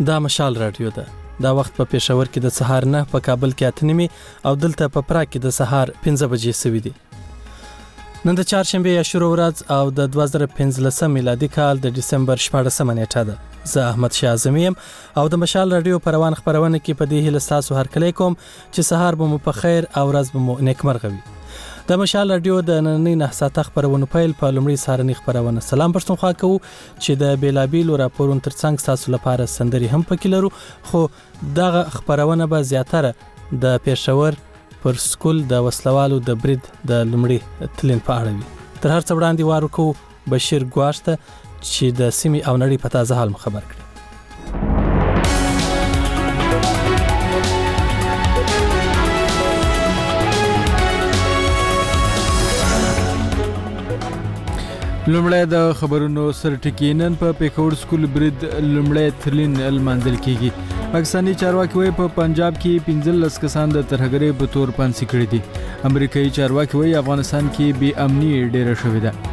دا مشال رادیو ده. دا وخت په پېښور کې د سهار 9 په کابل کې 8 او دلته په پراګ کې د سهار 15 بجې سوي دي. نن د چهارشنبه یا شروع ورځ او د 2015 میلادي کال د ډسمبر 14 نیټه ده. زه احمد شاه اعظمي او د مشال رادیو په روان خبرونه کې په دې هیله تاسو هرکلی کوم چې سهار به مو په خیر او ورځ به مو نیکمرغه وي. د مشال رادیو د نننۍ 9 ساعته خبرونه پیل په لومړي سهارنۍ خبرونه سلام پښتونخوا کوو چې د بیلابیلو راپورونو ترڅنګ تاسو لپاره سندري هم پکې لرو، خو دغه خبرونه به زیاتره د پېښور پر سکول د وسلوالو د برید د لومړي تلین په اړه وي. تر هر څه وړاندې وار وکړو بشیر ګواښ ته چې د سیمې او نړۍ په تازه حال خبر کړي. لومړی د خبرونو سرټکی. نن په پېښور سکول برید لومړی تلین المنزل کېږي. پاکستاني چارواکي وایي په پنجاب کې 15 کسان د ترهګرۍ په تور پانسي کړي دي. امریکایي چارواکي وایي افغانستان کې بې امني ډېره شوې ده.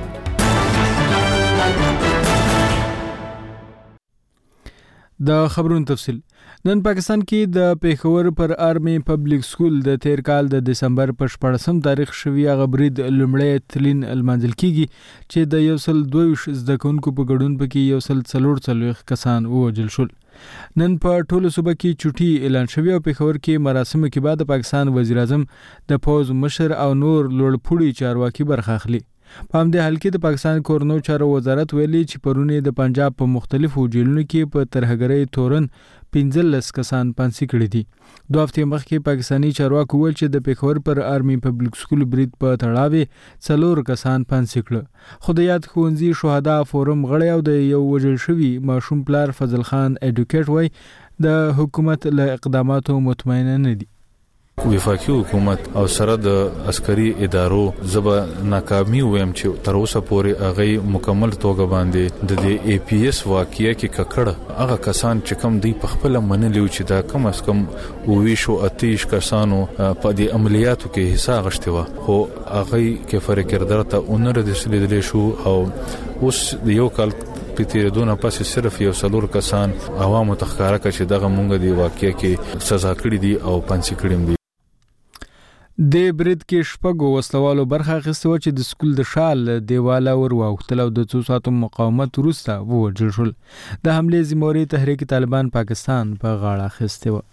د خبرونو تفصیل. نن پاکستان کې د پېښور پر آرمي پبلک سکول د تیر کال د دسمبر په 14 تاریخ شوی هغه برید لومړی تلین المنزل کېږي چې د 122 زده کوونکو په ګډون پکې 144 کسان ووژل شول. نن په ټولو صوبه کې چوټي اعلان شوی او پېښور کې مراسمو کې بعد پاکستان وزیر اعظم د پوز مشر او نور لوړپوړي چارواکي برخه اخلي. په همدې حال کې د پاکستان کورنو چارو وزارت ویلي چې پرونه د پنجاب په مختلفو جیلونو کې په ترهګرۍ تورن 15 کسان پانسي کړي دي. 2 هفتې مخکې پاکستاني چارواکو ویل چې د پېښور پر آرمي پبلک سکول برید په تړاو 4 کسان پانسي کړه. خو د یاد ښوونځي شهدا فورم غړی او د یو وژل شوي ماشوم پلار فضل خان اډوکیټ وایي د حکومت له اقداماتو مطمئن نه دي. وفاقي حکومت او سره د عسکري ادارو زبا ناکامي ویم چې تر اوسه پورې هغه مکمل توګه باندې د ای پی ایس واقعیا کې ککړه هغه کسان چې کم دی په خپل منلو چې دا کم از کم 28 کسانو په دې عملیاتو کې حصہ غشته و، خو هغه کې فرق کردار ته اونر د سلیدل شو او اوس یو کال پته دونه پاسه صرف یو 4 کسان عوامو تخکاره کړي چې دغه مونږ دی واقعیا کې سزا کړی دي او پانسي کړی دي. د برید کې شپږو وسلوالو برخه اخیسته و چې د سکول د شال دیواله ور واوښتل او د 2 ساعتو مقاومت وروسته ووژل شول. د حملې ذمہواری تحریک طالبان پاکستان په غاړه اخیسته و.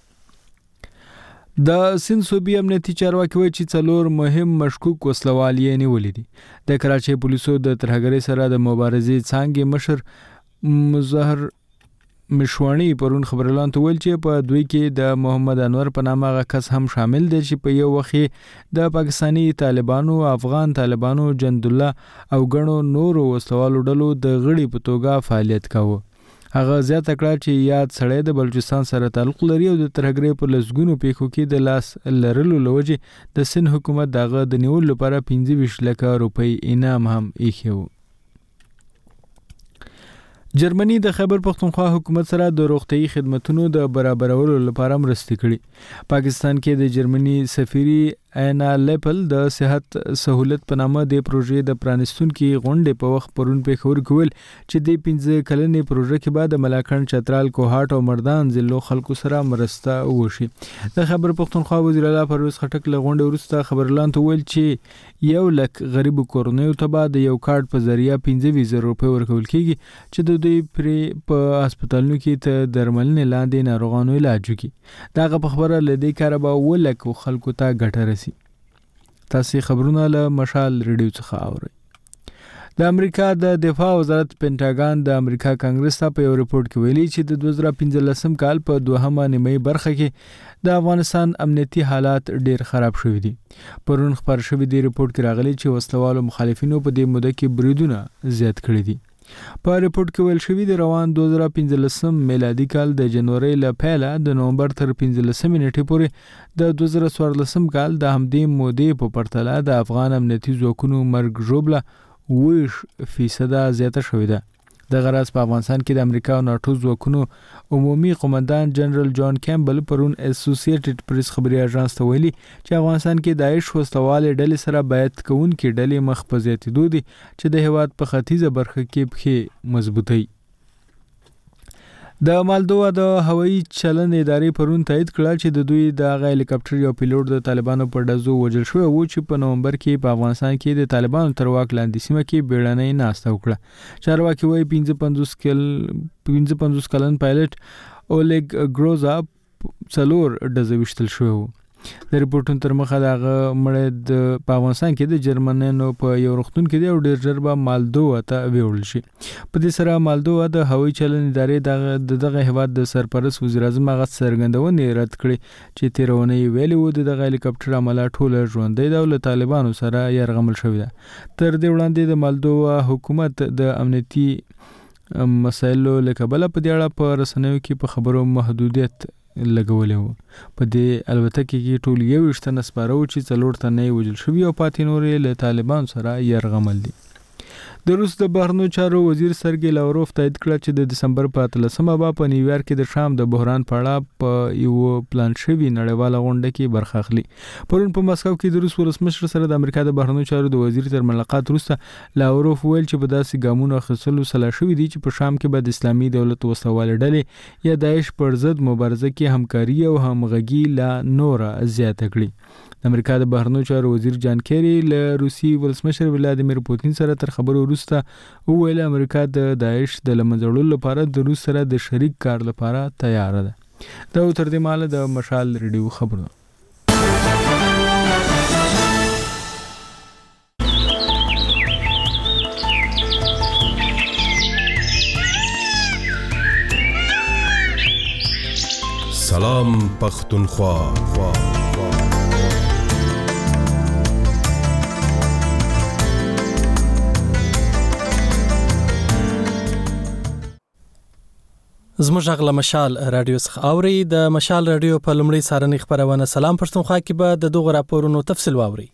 د سند صوبې امنیتي چارواکي وایي چې 4 مهم مشکوک وسلوال یې نیولي دي. د کراچۍ پولیسو د ترهګرۍ سره د مبارزې څانګې مشر مظهر مشوانی پرون خبرلان ته ویل چې په دوی کې د محمد انور په نامه غا کس هم شامل دي چې په یو وخت د پاکستانی طالبانو، افغان طالبانو، جند الله او غنو نورو وسلوالو ډلو د غړي په توګه فعالیت کاوه. هغه زیاته کړه چې یاد سړی د بلوچستان سره تعلق لري او د ترهګرۍ په لسګونو پیښو کې د لاس لرلو لوجه د سند حکومت دغه د نیول لپاره 25 لک روپۍ انعام هم ایښی و. جرمني د خیبر پختونخوا حکومت سره د روغتيایي خدماتو د برابرولو لپاره مرسته کړې. پاکستان کې د جرمني سفیري اینا لیپل د صحت سہولت په نامه د پروژې د پرانستونکو غونډې په وخت پرون پېښور کول چې د 15 کلنې پروژې کې بعد ملاکنډ چترال کوهاټ او مردان ضلعو خلکو سره مرسته وشي. د خیبر پختونخوا وزیر اعلی پرویز خټک له غونډې وروسته خبرلان ته ویل چې 1 لک غریب کورنیو ته بعد یو کارت په ذریعہ 15,000 روپۍ ورکول کیږي چې د دوی پرې په هسپتالونو کې ته درملنې لاندې ناروغانو علاج وکړي. دغه په خبره لدې کار به 1 لک خلکو ته ګټه رسي. تاسو خبرونه له مشال ریډیو څخه اورئ. د امریکا د دفاع وزارت پینټاګان د امریکا کانګرس ته په یو ریپورت کې ویلي چې د 2015 کال په دوهمه نیمه برخه کې د افغانستان امنیتي حالات ډیر خراب شوي دي. پرون خبر شوی دی ریپورت کې راغلی چې وسلوالو مخالفینو په دې موده کې بریدونه زیات کړي دي. په ریپورت کې ویل شوی دی روان 2015 میلادي کال د جنوري له پیله د نومبر تر 15 نیټې پورې د 2014 کال د همدې مودې په پرتله د افغان امنیتي ځواکونو مرګ ژوبله 20% زیاته شوې ده. د غراس په افغانستان کې د امریکا او ناتو ځواکونو عمومي قومندان جنرال جان کیمبل پرون اسوسییټډ پریس خبري اژانس ته ویلي چې افغانستان کې داعش وسلوال ډلې سره بیعت کوونکې ډلې مخ په زیاتېدو دي چې د هیواد په ختیځه برخه کې پخې مضبوطي. د مالدووا د هوایي چلند ادارې پرون تایید کړه چې د دوی د هلیکاپټر یو پیلوټ د طالبانو په ډزو وژل شوی و چې په نومبر کې په افغانستان کې د طالبانو تر واک لاندې سیمه کې بیړنۍ ناسته وکړه. چارواکي وايي 55 کلن پایلټ اولګ ګروزا 4 ډزې وشتل شوی و. د ریپورتونو تر مخه دغه مړ د افغانستان کې د جرمنانو په یو روغتون کې دی او ډېر ژر به مالدووا ته ویول شي. په دې سره مالدووا د هوایي چلند ادارې دغه هیواد د سرپرست وزیر اعظم هغه څرګندونې رد کړې چې تیرونه ویلي و د هلیکاپټر عمله ټوله ژوندۍ ده او له طالبانو سره یرغمل شوی ده. تر دې وړاندې د مالدووا حکومت د امنیتي مسایلو له کبله په دې اړه په رسنیو کې په خبرو محدودیت لګولې وو. په دې البته کې ټول 21 تنه سپاره و چې 4 تنه وژل شوي او پاتې نورې له طالبان سره یرغمل دي. د روس د بهرنیو چارو وزیر سرګی لاوروف تایید کړ چې د دسمبر په 13مه په نیویارک کې د شام د بحران په اړه په یو پلان شوی نړیواله غونډه کې برخه اخلي. پرون په مسکو کې د روس ولسمشر سره د امریکا د بهرنیو چارو د وزیر تر ملاقات وروسته لاوروف ویل چې په داسې ګامونو اخیستلو سلا شوی دي چې په شام کې به د اسلامي دولت وسوال ډلې یا داعش پر ضد مبارزه کې همکاري او همغږي لا نور زیاته کړي. د امریکا د بهرنیو چارو وزیر جان کیری له روسي ولسمشر ولادیمیر پوتین سره تر خبرو وروسته وویل امریکا د داعش د لمنځه وړلو لپاره د روس سره د شریک کار لپاره تیار ده. دا تر دې مهاله د مشال ریډیو خبرونه. سلام پختونخوا. زموږ غږ له مشال رادیو څخه اوري. د مشال رادیو په لومړۍ سارنۍ خبرونه سلام پښتونخوا کې به د دغه راپورونو تفصیل واوري.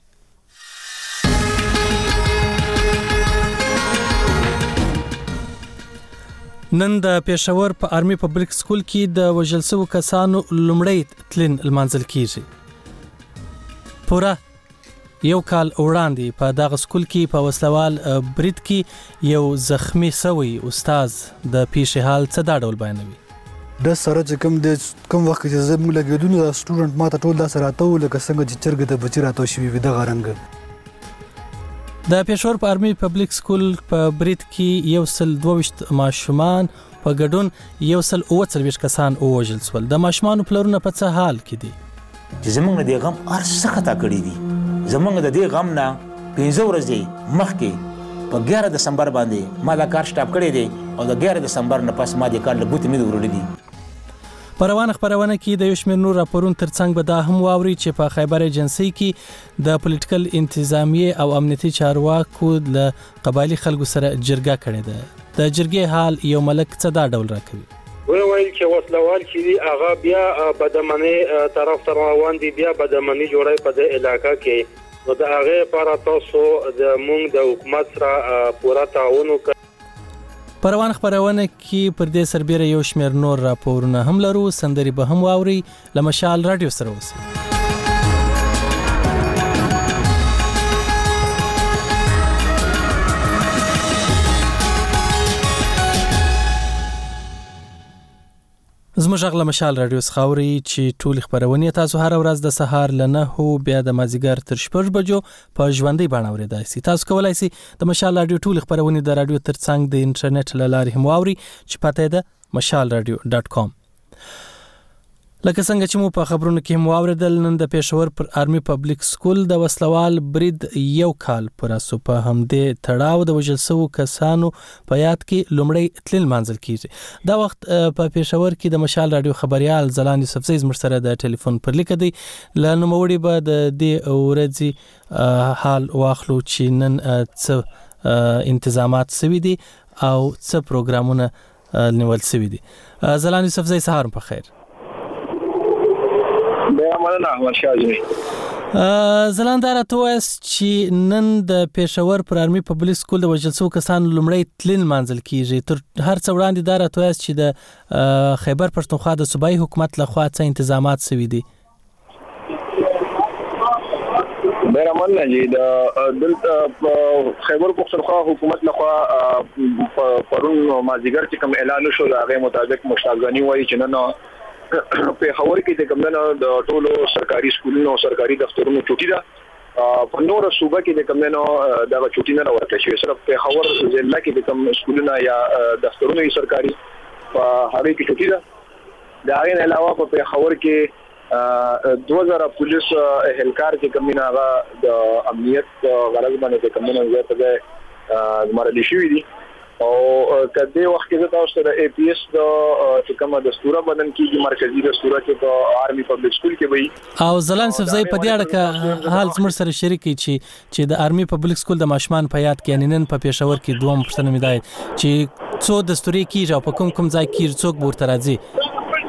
نن د پېښور په آرمي پبلک سکول کې د وژل شوو کسانو لومړی تلین لمانځل کیږي. پوره یو کال وړاندې په دغه سکول کې په وسلوال برید کې یو زخمی شوی استاد د پیښې حال څه دا ډول بیانوي. د سره چې کوم وخت چې زموږ لګیدون د سټوډنټ ماته ټول دا سره راته لکه څنګه چې چرګ د بچی راته شوی وي دغه رنګ. د پېښور په آرمي پبلک سکول په برید کې 122 ماشومان په ګډون 123 کسان ووژل شول. د ماشومانو پلرونه په څه حال کې دي؟ چې زمونږ د غم ارڅ خطا کړی دي. زمونږ د دې غم نه 15 ورځې مخکې په 11 دسمبر باندې ما دا کار سټاپ کړی دی او د 11 دسمبر نه پس ما د کار له بوتې مې ورولې دي. په روانه خبرونه کې د یو شمېر نور راپورونو ترڅنګ به دا هم واوري چې په خیبر ایجنسي کې د پولیټیکل انتظامیه او امنیتي چارواکو له قبایلی خلکو سره جرګه کړې ده. د جرګې حال یو ملک څه دا ډول راکوي. ویل چې وسلوال چې دی هغه بیا بدمنی طرف ته روان دي، بیا بدمنی جوړای په د علاقې کې. نو د هغه لپاره تاسو د مونږ د حکومت سره پوره تعاون وکړئ. په روان خبرونه کې پر دې سربېره یو شمېر نور راپورونه هم لرو. سندري به هم واوري. له مشال رادیو سره اوسئ. زموږ غږ له مشال رادیو څخه اوري چې ټول خبرونه تاسو هر ورځ د سهار له 9 بیا د مازیګر تر 6 بجو په ژوندۍ بڼه اورېدای شئ. تاسو کولای شئ د مشال رادیو ټول خبرونه د رادیو ترڅنګ د انټرنیټ له لارې هم واوري چې پته ده mashalradio.com. لکه څنګه چې مو په خبرونو کې مو اوریدل، نن د پېښور پر آرمي پبلک سکول د وسلوال برید یو کال پر اسو په همدې تړاو د وژل شوو کسانو په یاد کې لومړی تلل منځل کیږي. دا وخت په پېښور کې د مشال رادیو خبريال زلان یوسفزی زموږ سره د ټلیفون پر لیک دی. ل نوموړي به د دې ورځې حال واخلو چې نن څه انتظامات سوي دي او څه پروګرامونه نیول سوي دي. زلان یوسفزی سهار په خیر. زلاندار توس چې نن د پېښور پر آرمي پبلک سکول د وژل شوو کسانو لومړی تلین منځل کیږي. تر هر څه وړاندې دا راته چې د خیبر پښتونخوا د صوبایي حکومت لخوا څه انتظامات سوي دي؟ بیرمن نه جی د خیبر پختونخوا حکومت لخوا پرون مازیګر چې کوم اعلان شو هغه مطابق مشتاق غنی وایي چې نه په خبر کې کوم نه د ټولو سرکاري سکولونو سرکاري دفترونو چوټي ده په نور صوبه کې کوم نه دا چوټي نه ورته شي صرف په خبر ضلع کې کوم سکولونه یا دفترونو سرکاري په هغه کې چوټي ده دا غیر علاوه په خبر کې 2000 پولیس اهلکار چې کومینه هغه د امنیت غرض باندې کومینه زیاته مرادي شوی دي او کله وخت کې تاسو د اي پی اس د کومه دستوره بدن کیږي مرکزی دستوره چې په آرمي پبلک سکول کې وي او زلان صفزای په دې اړه کې حال زموږ سره شریکي چې د آرمي پبلک سکول د ماشومان په یاد کې نن په پېښور کې دوه پښتنه مدای چې څو دستوري کیږي او په کوم ځای کې څوک ورته راځي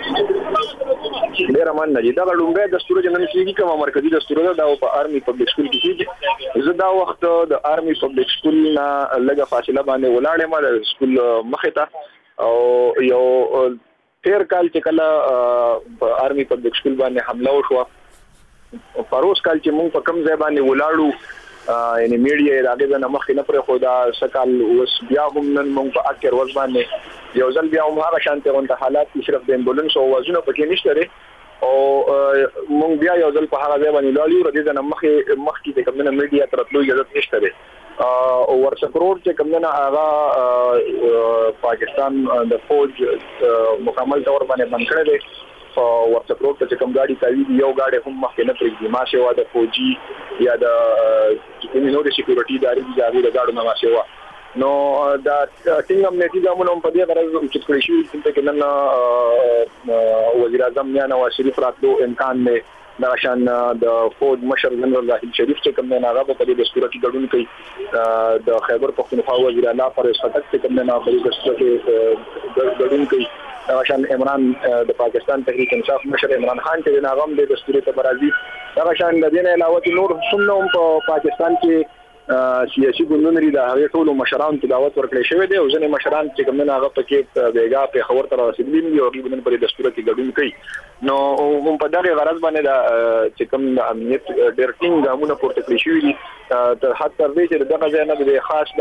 ډیر من نه دا لومبه دستور چې نن کیږي کوم مرکزی دستور دا په آرمي پبلک سکول کې کیږي زه دا وخت د آرمي پبلک سکول نه لږه فاصله باندې ولاړم د سکول مخې ته او یو تیر کال چې کله په آرمي پبلک سکول باندې حمله وشو پروس کال چې موږ په کم ځای باندې ولاړو یعنی میډیا راغې نه مخې نه پر خدا سکال اوس بیا هم نن موږ په اکر ورځ باندې یو ځل بیا هم هغه شانته غونډه حالات چې صرف د امبولانس او وازونه پکې نشته او مونږ بیا یو ځل په هغه ځای باندې لاړو ردی د مخکې د کومه میډیا ترتلو اجازه نشته ده او ورسپروت چې کومه هغه پاکستان د فوج مکمل تور باندې بند کړی دی او ورسپروت چې کوم ګاډي کوي یو ګاډي هم مخکې نه پرېږدي ما شوا د فوجي یا د کمیونټي سکیورټي داري د ګاډو نه ما شوا نو دا څنګه امنیتي ګامونه په دې غرض چې کړی شي چې نن وزیر اعظم یا نواز شریف راتلو امکان نه نشان د فوج مشر جنرال راحیل شریف چې کوم نه هغه په دې دستور کې ګډون کوي د خیبر پختونخوا وزیر اعلی پرویز خټک چې کوم نه په دې دستور کې ګډون کوي نشان عمران د پاکستان تحریک انصاف مشر عمران خان چې هغه هم د دستور ته برازي نشان د دې علاوه نور څومره په پاکستان کې سیاسي ګوندونه لري د هغه ټولو مشران ته دعوت ورکړل شوی دی او ځنې مشران چې کوم نه هغه پکې بیګا په خبر تر رسیدلی دي او غوښتنه په دستور کې ګډون کوي نو هم په دغه غرض باندې دا چې کوم د امنیت ډیر ټینګ ګامونه پورته کړی شوی دي تر حد تر دې چې دغه ځای نه د خاص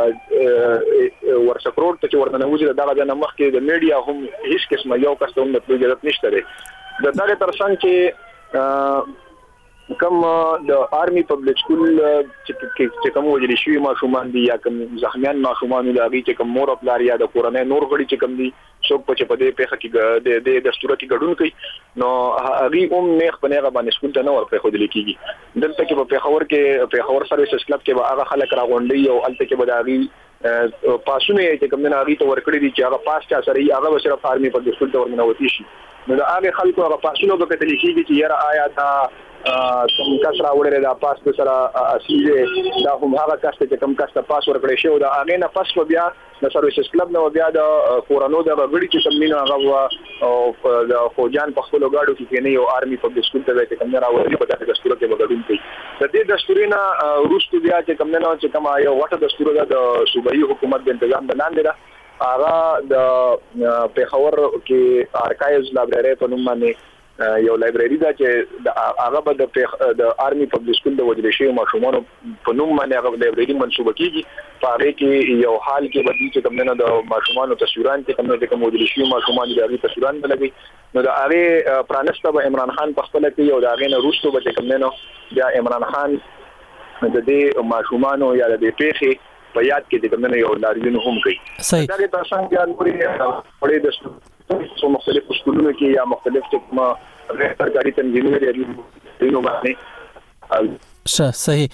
د ورسپروت چې ورننه وځي دغه ځای نه مخکې د میډیا هم هیڅ قسمه یو کس ته هم د اجازه نشته ده د دغه ترڅنګ چې کوم د آرمي پبلک سکول چې کوم وجري شوی ماشومان دي یا کوم زخمیان ماشومان دي هغه چې کوم مور خپل یا د کورنۍ نور غړي چې کوم دي څوک په چې په دې پیخه کې د دستور کې ګډون کوي نو هغه هم نه خپل باندې سکول ته نه ورپې خو د لیکيږي دلته کې په پیښور کې پیښور سرویسز کلب کې به هغه خلک راغونډي او الته کې به داغي پاسونه چې کوم نه هغه ته ورکړي دي چې هغه پاس چا سره هغه صرف آرمي پبلک سکول ته ورننوتی شي نو دا هغه خلکو هغه پاسونه به کتل کېږي چې یاره آیا دا کوم کس راوړل دا پاس په سره اصلي دا هم هغه کس چې کوم کس ته پاس ورکړی شو دا هغه نه پاس په بیا د سرویسز کلب نو بیا د کورانو د غړي چې کوم نه هغه او د فوجان په خپل غاډو کې نه یو آرمي پبلک سکول ته چې کوم راوړل په دغه دستور کې وګړون کوي د دې دستورینه روستو بیا چې کوم نه چې کوم یو وټه دستور د صوبایي حکومت د تنظیم بناندې ده هغه د پیښور کې ارکایوز لایبرری په نوم باندې یو لایبرری دا چې هغه به د آرمي پبلک سکول د وجري شوی ماشومان په نوم باندې هغه لایبرری منسوبه کیږي په هغه کې یو حال کې بدلی چې کوم نه د ماشومان تصویران چې کوم د کوم وجري شوی ماشومان د هغه تصویران بلګي نو د هغه پرانسته به عمران خان په خپل کې یو د هغه نه روستو به کوم نه بیا عمران خان د دې ماشومان یا د پیخي په یاد کې د کوم نه یو لاریون هم کوي دا د تاسو څنګه د مختلف سکولونو کې یا مختلف څه سرکاري تنظیمونه لري نو باندې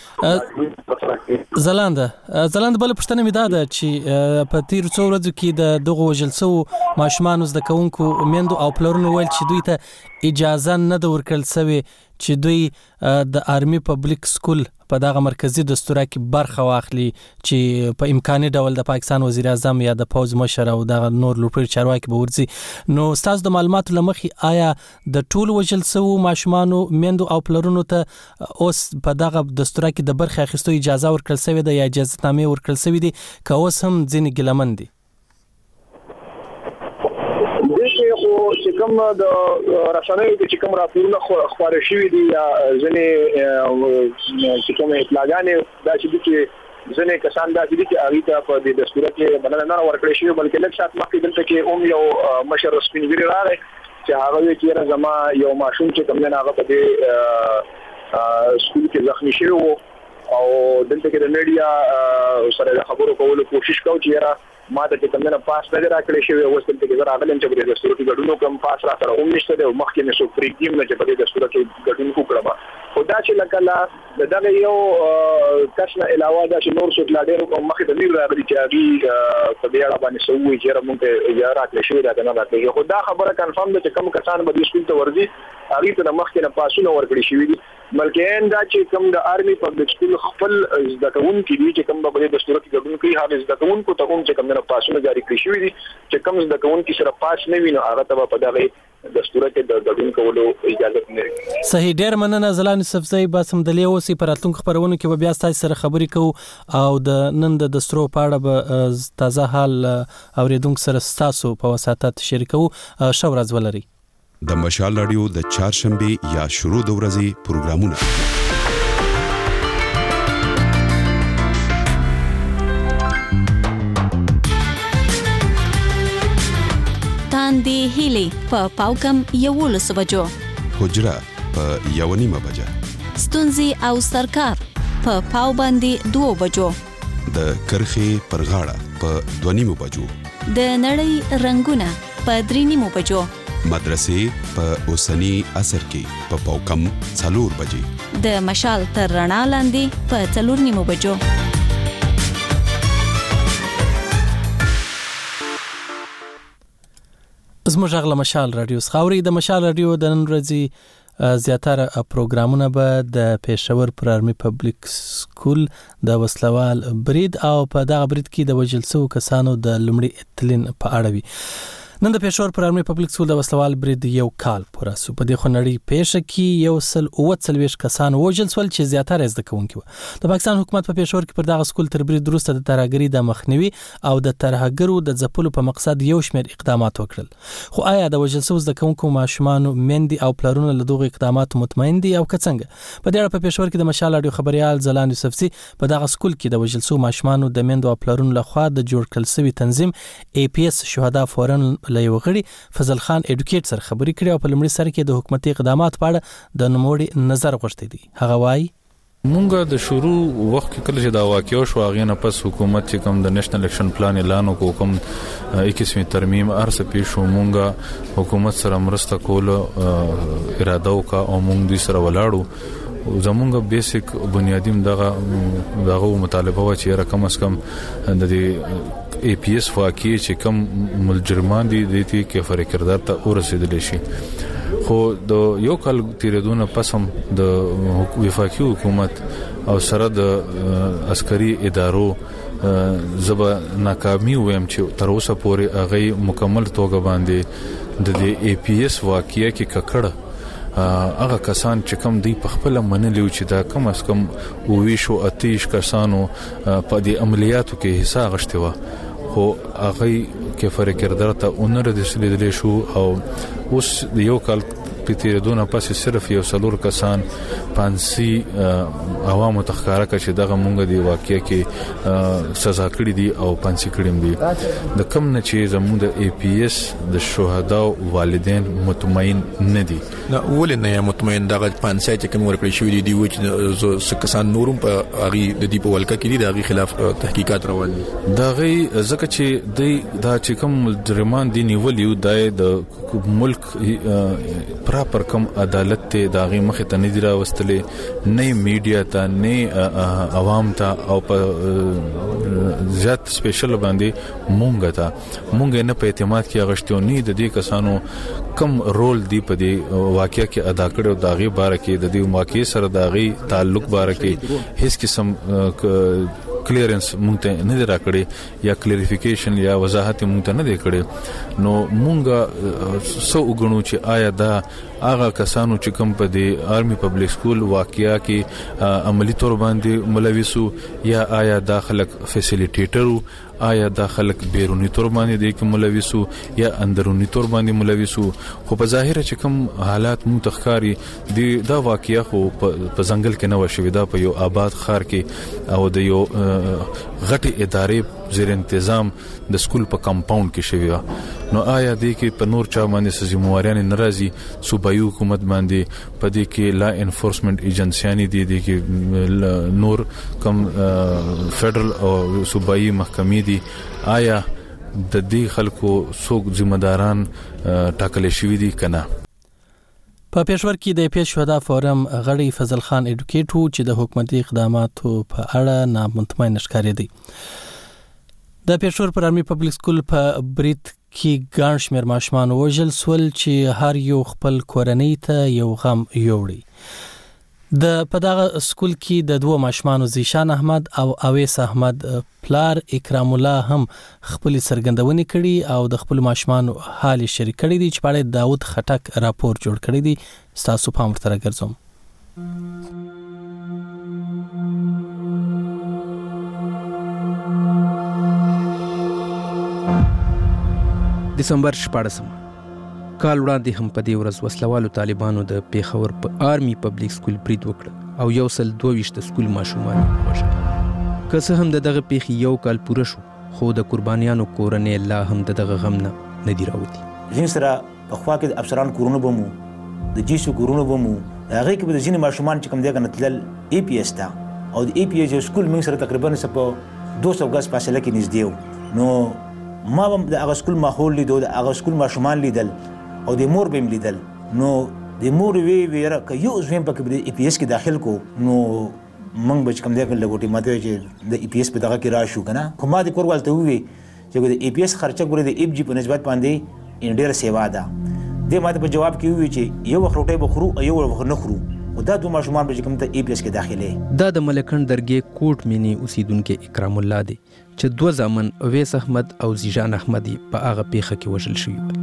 صحیح زلاند بل پښتنه می ده چې په تیر څو ورځو کې د دغه وجلسو ماشومان زده کوونکو میندو او پلرونو ویل چې دوی ته اجازه نه د ورکړل سوی چې دوی د آرمي پبلک سکول په دغه مرکزی دستور کې برخه واخلي چې په امکاني ډول د پاکستان وزیر اعظم یا د پوز مشر او د نور لوپر چارواکي به ورځي نو تاسو د معلوماتو لمخي آیا د ټول وجلسو ماشومانو میندو او پلرونو ته اوس په دغه دستور کې د برخه اخیستو اجازه ورکړل سوی ده یا اجازه نامې ورکړل سوی دي که اوس هم ځینې ګلمن دي خو چې کوم د رسنیو چې کوم راپورونه خبره شوې دي یا ځنې چې کوم اطلاعات دا چې ځنې کسان دا چې هغه ته په دې دستور کې بلنه نه ورکړې شوې بلکې لږ سات مخکې دلته کې یو مشر سپینګری راغی چې هغه چې زما یو ماشوم چې کوم نه هغه په دې سکول کې زخمی شوی وو او دلته کې د میډیا سره خبرو کولو کوشش کوي چې ما ته کوم نه پاس نه راکړې شوی او دلته کې راغلم چې په دې دستور کې ګډونو کوم پاس را سره هم نشته او مخکې مې سو فریډیم نه چې په دې دستور کې ګډون وکړم خدا چې لکه دغه یو کښنه علاوه دا چې نور څه لاډر او مخکې د میر راغلي چې هغه په دې اړه باندې سوي چې موږ ته یا راکړې شوی دا نه راکړي خدا خبره کنفرم ده چې کوم کسان به د سکول ته ورځي هغه ته مخکې نه پاسونه ورکړي شوی دي بلکې دا چې کوم د آرمي پبلک سکول خپل زدکون کې دي چې کوم په دې دستور کې ګډون کوي هغه زدکون کو ته هم چې کوم نه پاسونه جاری کړی شوی دي چې کوم زدکون کې سره پاس نه ویني هغه ته په دغه دستور کې د ګډون کولو اجازه نه لري. صحیح ډیر مننه زلان صفزی باسم د لیوسی پر اتلونکو خبرونه کې بیا تاسو سره خبرې کوو او د نن د دستور په اړه به تازه حال اوریدونکو سره تاسو په وساتت شریکو. شو ورځ ولري. د مشال رادیو د چهارشنبه یا شروع د ورځې پروګرامونه تاندې هیلي په پاوکم 11 بجو، حجره په 1:30 بجه، ستونزي او سرکار په پاو باندې 2 بجو، د کرخي پر غاړه په 2:30 بجو، د نړۍ رنگونه په 3:30 بجو، مدرسې په اوسنی عصر کې په پاوکم 4 بجې، د مشال تر رڼا لاندې په 4:30 بجو. زموږ غږ له مشال رادیو څخه د مشال رادیو د نن ورځې زیاتره پروګرامونه به د پېښور پر آرمي پبلک سکول د وسلوال برید او په دغه برید کې د وژل شوو کسانو د لومړي اتلین په اړه وي. نن د پېښور پر آرمي پبلک سکول د وسلوال برید یو کال پوره شو. په دې خونړۍ پیښه کې 139 کسان وژل شول چې زیاتره زده کوونکي وو. د پاکستان حکومت په پېښور کې پر دغه سکول تر برید وروسته د ترهګرۍ د مخنیوي او د ترهګرو د ځپلو په مقصد یو شمېر اقدامات وکړل. خو آیا د وژل شوو زده کوونکو ماشومان میندې او پلرونه له دغو اقداماتو مطمئن دي او که څنګه؟ په دې اړه په پېښور کې د مشال رادیو خبريال زلان یوسفزي په دغه سکول کې د وژل شوو ماشومانو د میندو او پلرونو لخوا د جوړ کړل شوي تنظیم APS شهدا فورن له یو غړي فضل خان اډوکیټ سره خبرې کړې او په لومړي سر کې د حکومتي اقدامات په اړه د نوموړي نظر غوښتي دي. هغه وایي مونږه د شروع وخت کې کله چې دا واقعیا شو هغه نه پس حکومت چې کوم د نېشنل اکشن پلان اعلان وکړ کوم 21 ترمیم ارسه پیښو مونږه حکومت سره مرسته کول اراده وکړه او مونږ دوی سره ولاړو. زمونږ بیسیک بنیادیم دغه مطالبه و چې رقم اس کم د APS واقعي چې کم ملجرمان دي د دې کې فرق کردار ته ورسېدل شي. خو د یو کال تیریدونه پس هم د وفاقي حکومت او سره د عسکري ادارو زبا ناکامي ويم چې تر اوسه پورې هغه مکمل توګه باندې د APS واقعي کې ککړه هغه کسان چې کم دی په خپل منلي چې دا کم اس کم ویشو اتیش کسانو په دې عملیاتو کې حصہ غشته و خو هغه کې فرق کردار ته اونر د سلیدل شو او اوس یو کال پتیره دونه پس صرف یو څلور کسان پانسي عوامو تخکاره چې دغه مونږ دی واقعي کې سزا کړی دي او پانسي کړیم دي د کم نه چې زموږ د APS د شهدا والدین مطمئن نه دي. نه ولې نه مطمئن دغه پانسي چې کوم ورکړی شوی دي و چې کسان نورم په اغي د دې په ولکه کې دي د اغي خلاف تحقیقات روان دي. دا غي ځکه چې دا چې کوم مجرمان دي نیولیو د ملک پر کم عدالت ته داغي مخ ته نه دی راوستلې نه میډیا ته نه عوام ته او په ذات سپیشل باندې مونږ نه په اعتماد کې غشتو نه د دې کسانو کم رول دی په دې واقعیا کې ادا کړو داغي بار کې د دې واقعي سره داغي تعلق بار کې هیڅ قسم کلیرنس مونږ ته نه راکړي یا کلیریفیکیشن یا وضاحت مونږ ته نه دی کړي. نو مونږ سو وګڼو چې آیا دا هغه کسانو چې کوم په دې آرمي پبلک سکول واقعیا کې عملی تور باندې ملوثو یا آیا داخلك فیسیلیټیټر آیا داخلك بیرونی تور باندې د کوم ملوثو یا اندرونی تور باندې ملوثو خو په ظاهر چې کوم حالات متخکاری دا واقعیا خو په ځنګل کې نه وشوي دا په یو آباد ښار کې او د یو غټي ادارې زیر تنظیم د سکول په کمپاوند کې شوی نو آیا دې کې په نور چا باندې ذمہواریان ناراضي صوبایي حکومت باندې په دې کې لا انفورسمنت ایجنسیانی دي کې نور کم فدرل او صوبایي محکمې دي آیا د دې خلکو څوک ذمہ داران ټاکل شوی دي کنه په پېښور کې د پیښودا فورم غړي فضل خان اډوکیټو چې د حکومتي اقداماتو په اړه نامطمئن ښکارې دي د پېښور پر آرمي پبلک سکول په برید کې ګڼ شمېر ماشومان وژل سول چې هر یو خپل کورنۍ ته یو غم یوړي د په دغه سکول کې د دوه ماشومانو زیشان احمد او اویس احمد پلار اکرام الله هم خپل سرګندونې کړي او د خپل ماشومانو حال شریک کړي دي چې په اړه داود خټک راپور جوړ کړی دی تاسو پام ورته راګرځوم دسمبر 14 کال وړاندې هم په دې ورځ وسلوالو طالبانو د پیښور په آرمي پبلک سکول برید وکړ او 122 سکول ماشومان وژل که څه هم دغه پیښې یو کال پوره شو خو د قربانیانو کورنۍ لا هم دغه غم نه دی راوتی ځین سره په خوا کې د افسران کورونه بمو د جیسو کورونه بمو هغه کې به ځین ماشومان چې کوم دی کنه تل ای پی ایس تا او د ای پی ایس سکول موږ سره تقریبا په 200 غاز فاصله کې نږدې نو ما هم د هغه سکول ماحول لیدو د هغه سکول ماشومان لیدل او د مور بهم لیدل نو د مور ویره که یو زویم په ای پی ایس کې داخل کو نو موږ به کوم دی لګوټي ماته چې د ای پی ایس په دغه کې راشو کنه خو ما د کوروالته وی چې د ای پی ایس خرچه ګورې د ایف جی په نسبت باندې ډېر سیوا ده د ماته په جواب کې وی چې یو وخت روټي بخرو او یو وخت نه خورو او دا دوه ماشومان به کوم ته ای پی ایس کې داخله دا د ملکن درګي کوټ مینی اوسیدونکو اکرام الله دی چې دوه ځامن اویس احمد او زیشان احمد په هغه پیښه کې وژل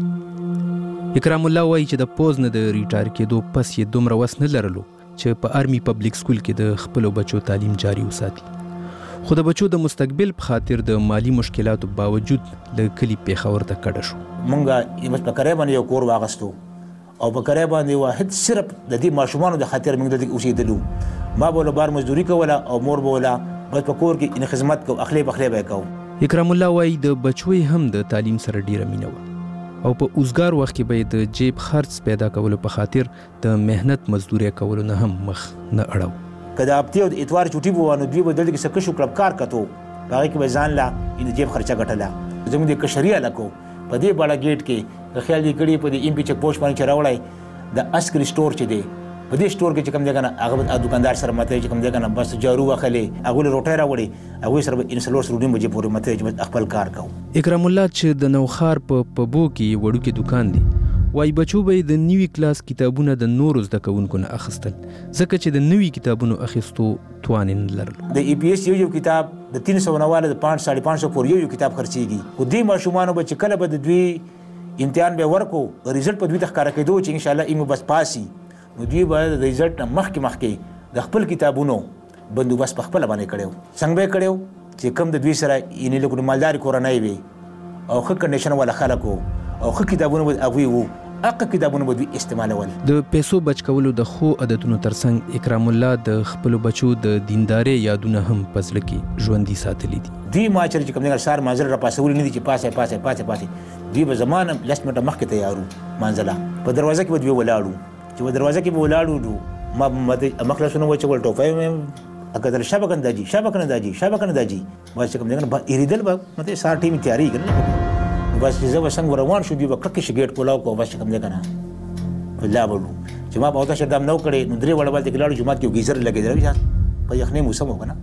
شوی اکرام الله وایي چې د پوز نه د ریټایر کېدو پس یې دومره وس نه لرلو چې په آرمي پبلک سکول کې د خپل بچو تعلیم جاری وساتي خو د بچو د مستقبل په خاطر د مالی مشکلاتو باوجود له کلی پیښور ته کډه شو مونږه یې په کرای باندې یو کور واغستو او په کرای باندې واحد صرف د دې ماشومانو د خاطر موږ د اوسېدلو ما به لبار مزدوري کوله او مور به ولا بس په کور کې ان خدمت کو اخلي بخلي به کو اکرام الله وایي د بچوي هم د تعلیم سره ډیره مینه و او په اوسګار وخت کې به د جیب خرڅ پیدا کولو په خاطر د مهنت مزدوري کولو نه هم مخ نه اړو کله اپتی او اتوار چټي وو نو دوی بدل کې سکه شو کلب کار کتو هغه کې به ځان لا ان جیب خرچه غټله زموږ د کشریا لکو په دې بالا گیټ کې خیال دې کړی په دې ایم پی چک پوسټ باندې چراوړای د اسکری سٹور چې دی په دې سٹور کې چې کوم دی کنه هغه دکاندار سره ماته چې کوم دی کنه بس جارو واخلې هغه له روټي راوړي هغه سره انسلور سره ډیم بجې پورې ماته چې خپل کار کوي اکرام الله چې د نوخار په بو کې وړو کې دکان دی وای بچو به د نیوی کلاس کتابونه د نورو زده کوونکو نه اخیستل ځکه چې د نوی کتابونو اخیستو توانین لرلو د ای پی ایس یو کتاب د 300 نواله د 5.5 پورې یو کتاب خرڅيږي خو دې ماشومان به چې کله به د دوی امتحان به ورکو ریزلټ په دوی د ښکارا کېدو چې ان شاء الله ایمو بس پاسي نو دوی به د ریزلټ مخکې د خپل کتابونو بندوبست په خپل باندې کړو څنګه به کړو چې کم د دوی سره یې له مالدار کورنۍ وي او خو کنډیشن ولا خلکو او خو کتابونه به اغوي وو اقا کتابونه به دوی استعمالول د پیسو بچ کولو د خو عادتونو ترڅنګ اکرام الله د خپل بچو د دینداري یادونه هم پزله کې ژوندۍ ساتلې دي دوی ما چې کوم نه سار مازل را پاسول نه دي چې پاسه دوی به زمانه لست مټه مخکې تیارو مانځله په دروازه کې به دوی ولاړو چې په دروازه کې به ولاړو ما مخلصونه و چې ول ټوفای مې اګه شبکه نه داجی ما چې کوم نه ایریدل به مته سار ټیم تیاری کړل بس زه وسنګ روان شو دی وکړه چې ګیټ کولاو کو بس کوم ځای کنه په لا بولو چې ما په تاسو دم نو کړي نو درې وړ باندې کلاړو جمعات کې گیزر لګیدل په یخنې موسم وکنه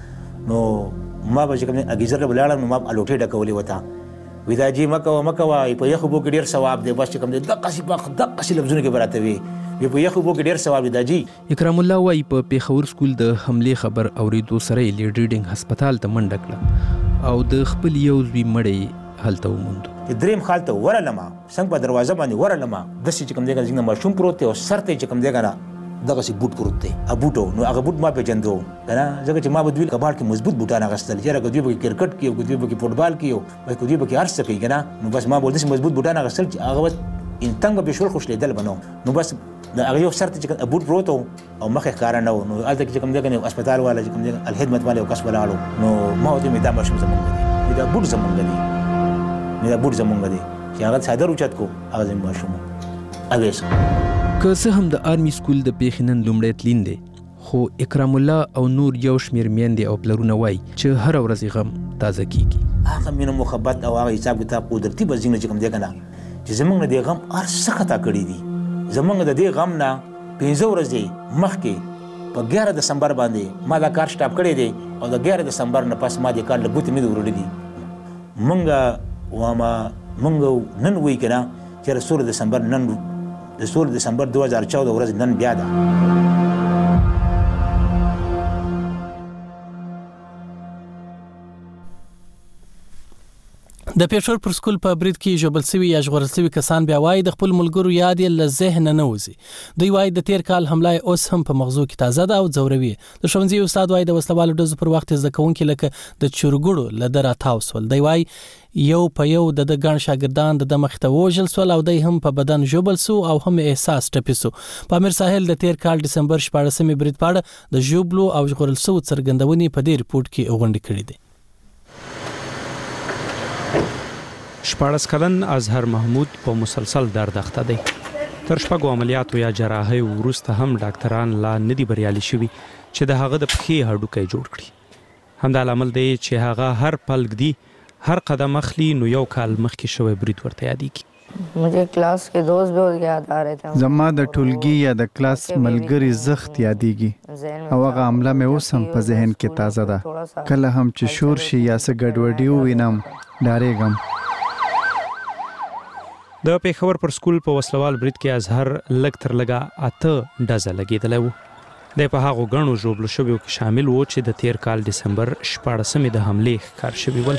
نو ما به کوم گیزر بلاړم نو ما الوټه ډکولې وتا ودا جی مکه په یخ بو کې ډیر ثواب دی بس کوم د قصې لفظونه کې براته وي په یخ بو کې ډیر ثواب دی جی اکرام الله وايي په پیښور سکول د حمله خبر اوریدو سره لیډ ریډینګ هسپتال ته منډه کړه او د خپل یو زوی مړی هلته وموندو. دریم خال ته ورلمه څنګه په دروازه باندې ورلمه داسې چې کوم دی څنګه ماشوم پروت دی او سر ته چې کوم دی کنه دغه سي بوت پروت دی ا بوټو نو هغه بوت ما پیژندو کنه ځکه چې ما بدویل کباړ کې مضبوط بوټان غستل چې راګو دی به کرکټ کې او دی به فوټبال کې او به دی به ارڅ کوي کنه نو بس ما بولدس مضبوط بوټان غستل چې هغه ان تنګ به شول خوش لیدل بنو نو بس دا هغه یو سر ته چې بوت پروت او مخه ښکار نه نو الته چې کوم دی کنه هسپتال والا چې کوم دی الخدمت والے او کس ولاړو نو ما ته می دا ماشوم زمونږ دی دا بوت زمونږ دی دا بوت زمونږ دی چې هغه صادر اوچت کو هغه زموږ ماشوم اګیس که څه هم د آرمي سکول د پیښې نن لومړی تلین دی خو اکرام الله او نور یو شمېر میندې او پلرونه وایي چې هره ورځ یې غم تازه کیږي. هغه مینه محبت او هغه حساب کتاب قدرتي به ځینې چې کوم دی که نه چې زموږ نه دې غم هر څه خطا کړي دي. زموږ د دې غم نه 15 ورځې مخکې په 11 دسمبر باندې ما دا کار سټاپ کړی دی او د 11 دسمبر نه پس ما دې کار له ګوتې مې وروړي دي. مونږ نن وایي که نه چې د 16 دسمبر نن د 16 دسمبر 2014 ورځ نن بیا ده. د پېښور پر سکول په برید کې ژوبل شوي یا ژغورل شوي کسان بیا وایي د خپل ملګرو یاد یې له ذهنه نه وځي. دوی وایي د تیر کال حمله اوس هم په مغزو کې تازه ده او ځوروي. د ښوونځي استاد وایي د وسلوالو ډزو پر وخت زده کوونکي لکه د چورګوړو له ده راتاو سول. دوی وایي یو په یو د ګڼ شاګردان د مخې ته ووژل سول او دی هم په بدن ژوبل سو او هم احساس ټپي سو. په امیر ساحل د تیر کال ډسمبر 14 برید په اړه د ژوبلو او ژغورل سوو څرګندونې په دې ریپورت کې غونډې کړې دي. 14 کلن اظهر محمود په مسلسل درد اخته دی. تر شپږو عملیاتو یا جراحۍ وروسته هم ډاکټران لا نه دي بریالي شوي چې د هغه د پښې هډوکی جوړ کړي. همدا لامل دی چې هغه هر پل ږدي، هر قدم اخلي نو یو کال مخکې شوی برید ورته یادېږي. مجھے کلاس کے دوست بہت یاد آ رہے تھے. زما د ټولګي یا د کلاس ملګري زخت یادېږي او هغه عمله مې اوس هم په ذهن کې تازه ده. کله هم چې شور شي یا څه ګډوډي ووینم ډارېږم. د پېښور پر سکول په وسلوال برید کې اظهر لږ تر لږه 8 ډزه لګېدلی و. دی په هغو ګڼو ژوبلو شویو کې شامل و چې د تیر کال ډسمبر 14 د حملې ښکار شوي ول.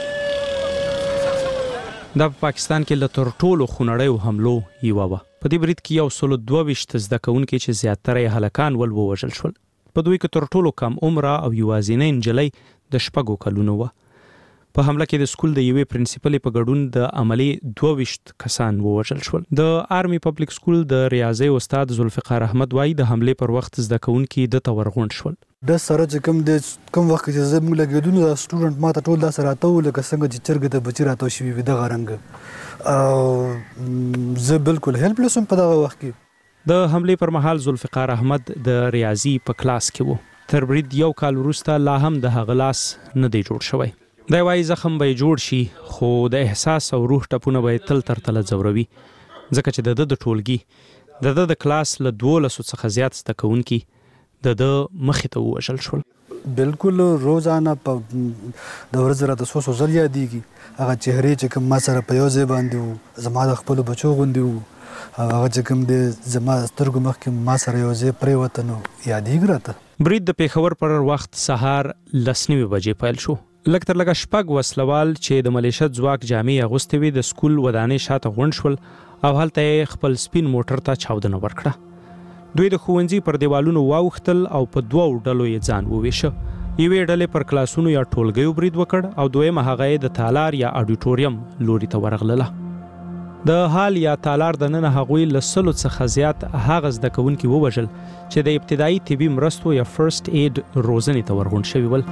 دا په پاکستان کې له تر ټولو خونړیو حملو یوه وه. په دې برید کې 122 زده کوونکي چې زیاتره یې هلکان ول ووژل شول. په دوی کې تر ټولو کم عمره او یوازینۍ نجلۍ د 6 کلونو وه. په حمله کې د سکول د یوې پرنسپلې په ګډون د عملي 22 کسان ووژل شول. د آرمي پبلک سکول د ریاضي استاد ذوالفقار احمد وایي د حملې پر وخت زده کوونکي دته ورغونډ شول. د سره چې کوم وخت چې زه موږ لګېدو نو دا سټوډنټ ما ته ټول داسې راته وو لکه څنګه چې چرګې ته بچي راته شوي وي دغه رنګه. او زه بالکل هیلپلس وم په دغه وخت کې. د حملې پر مهال ذوالفقار احمد د ریاضي په کلاس کې و. تر برید یو کال وروسته لا هم د هغه لاس نه دی جوړ شوی. دی وایي زخم به یې جوړ شي خو د احساس او روح ټپونه به یې تل تر تله ځوروي ځکه چې د ده د ټولګي د ده د کلاس له 12 څخه زیات زده کوونکي د ده مخې ته ووژل شول. بالکل روزانه په د ورځې راته څو ځل یادېږي هغه چهرې چې کوم ما سره په یو ځای باندې وو زما د خپلو بچو غوندې وو هغه چې کوم دی زما سترګو مخکې ما سره یو ځای پرېوته نو یادېږي راته. برید د پېښور پر وخت سهار 10 بجې پیل شو. لږ تر لږه 6 وسلوال چې د ملیشت ځواک جامې اغوستې وې د سکول ودانۍ شاته غونډ شول او هلته یې خپل سپین موټر ته چاودنه ورکړه. دوی د ښوونځي پر دیوالونو واوښتل او په 2 ډلو یې ځان وویشه. یوې ډلې پر کلاسونو یا ټولګیو برید وکړ او دویمه هغه یې د تالار یا اډیټوریم لوري ته ورغلله. د هال یا تالار دننه هغوی له 100 څخه زیات هغه زده کوونکي ووژل چې د ابتدایي طبي مرستو یا فرست اید روزنې ته ورغونډ شوي ول.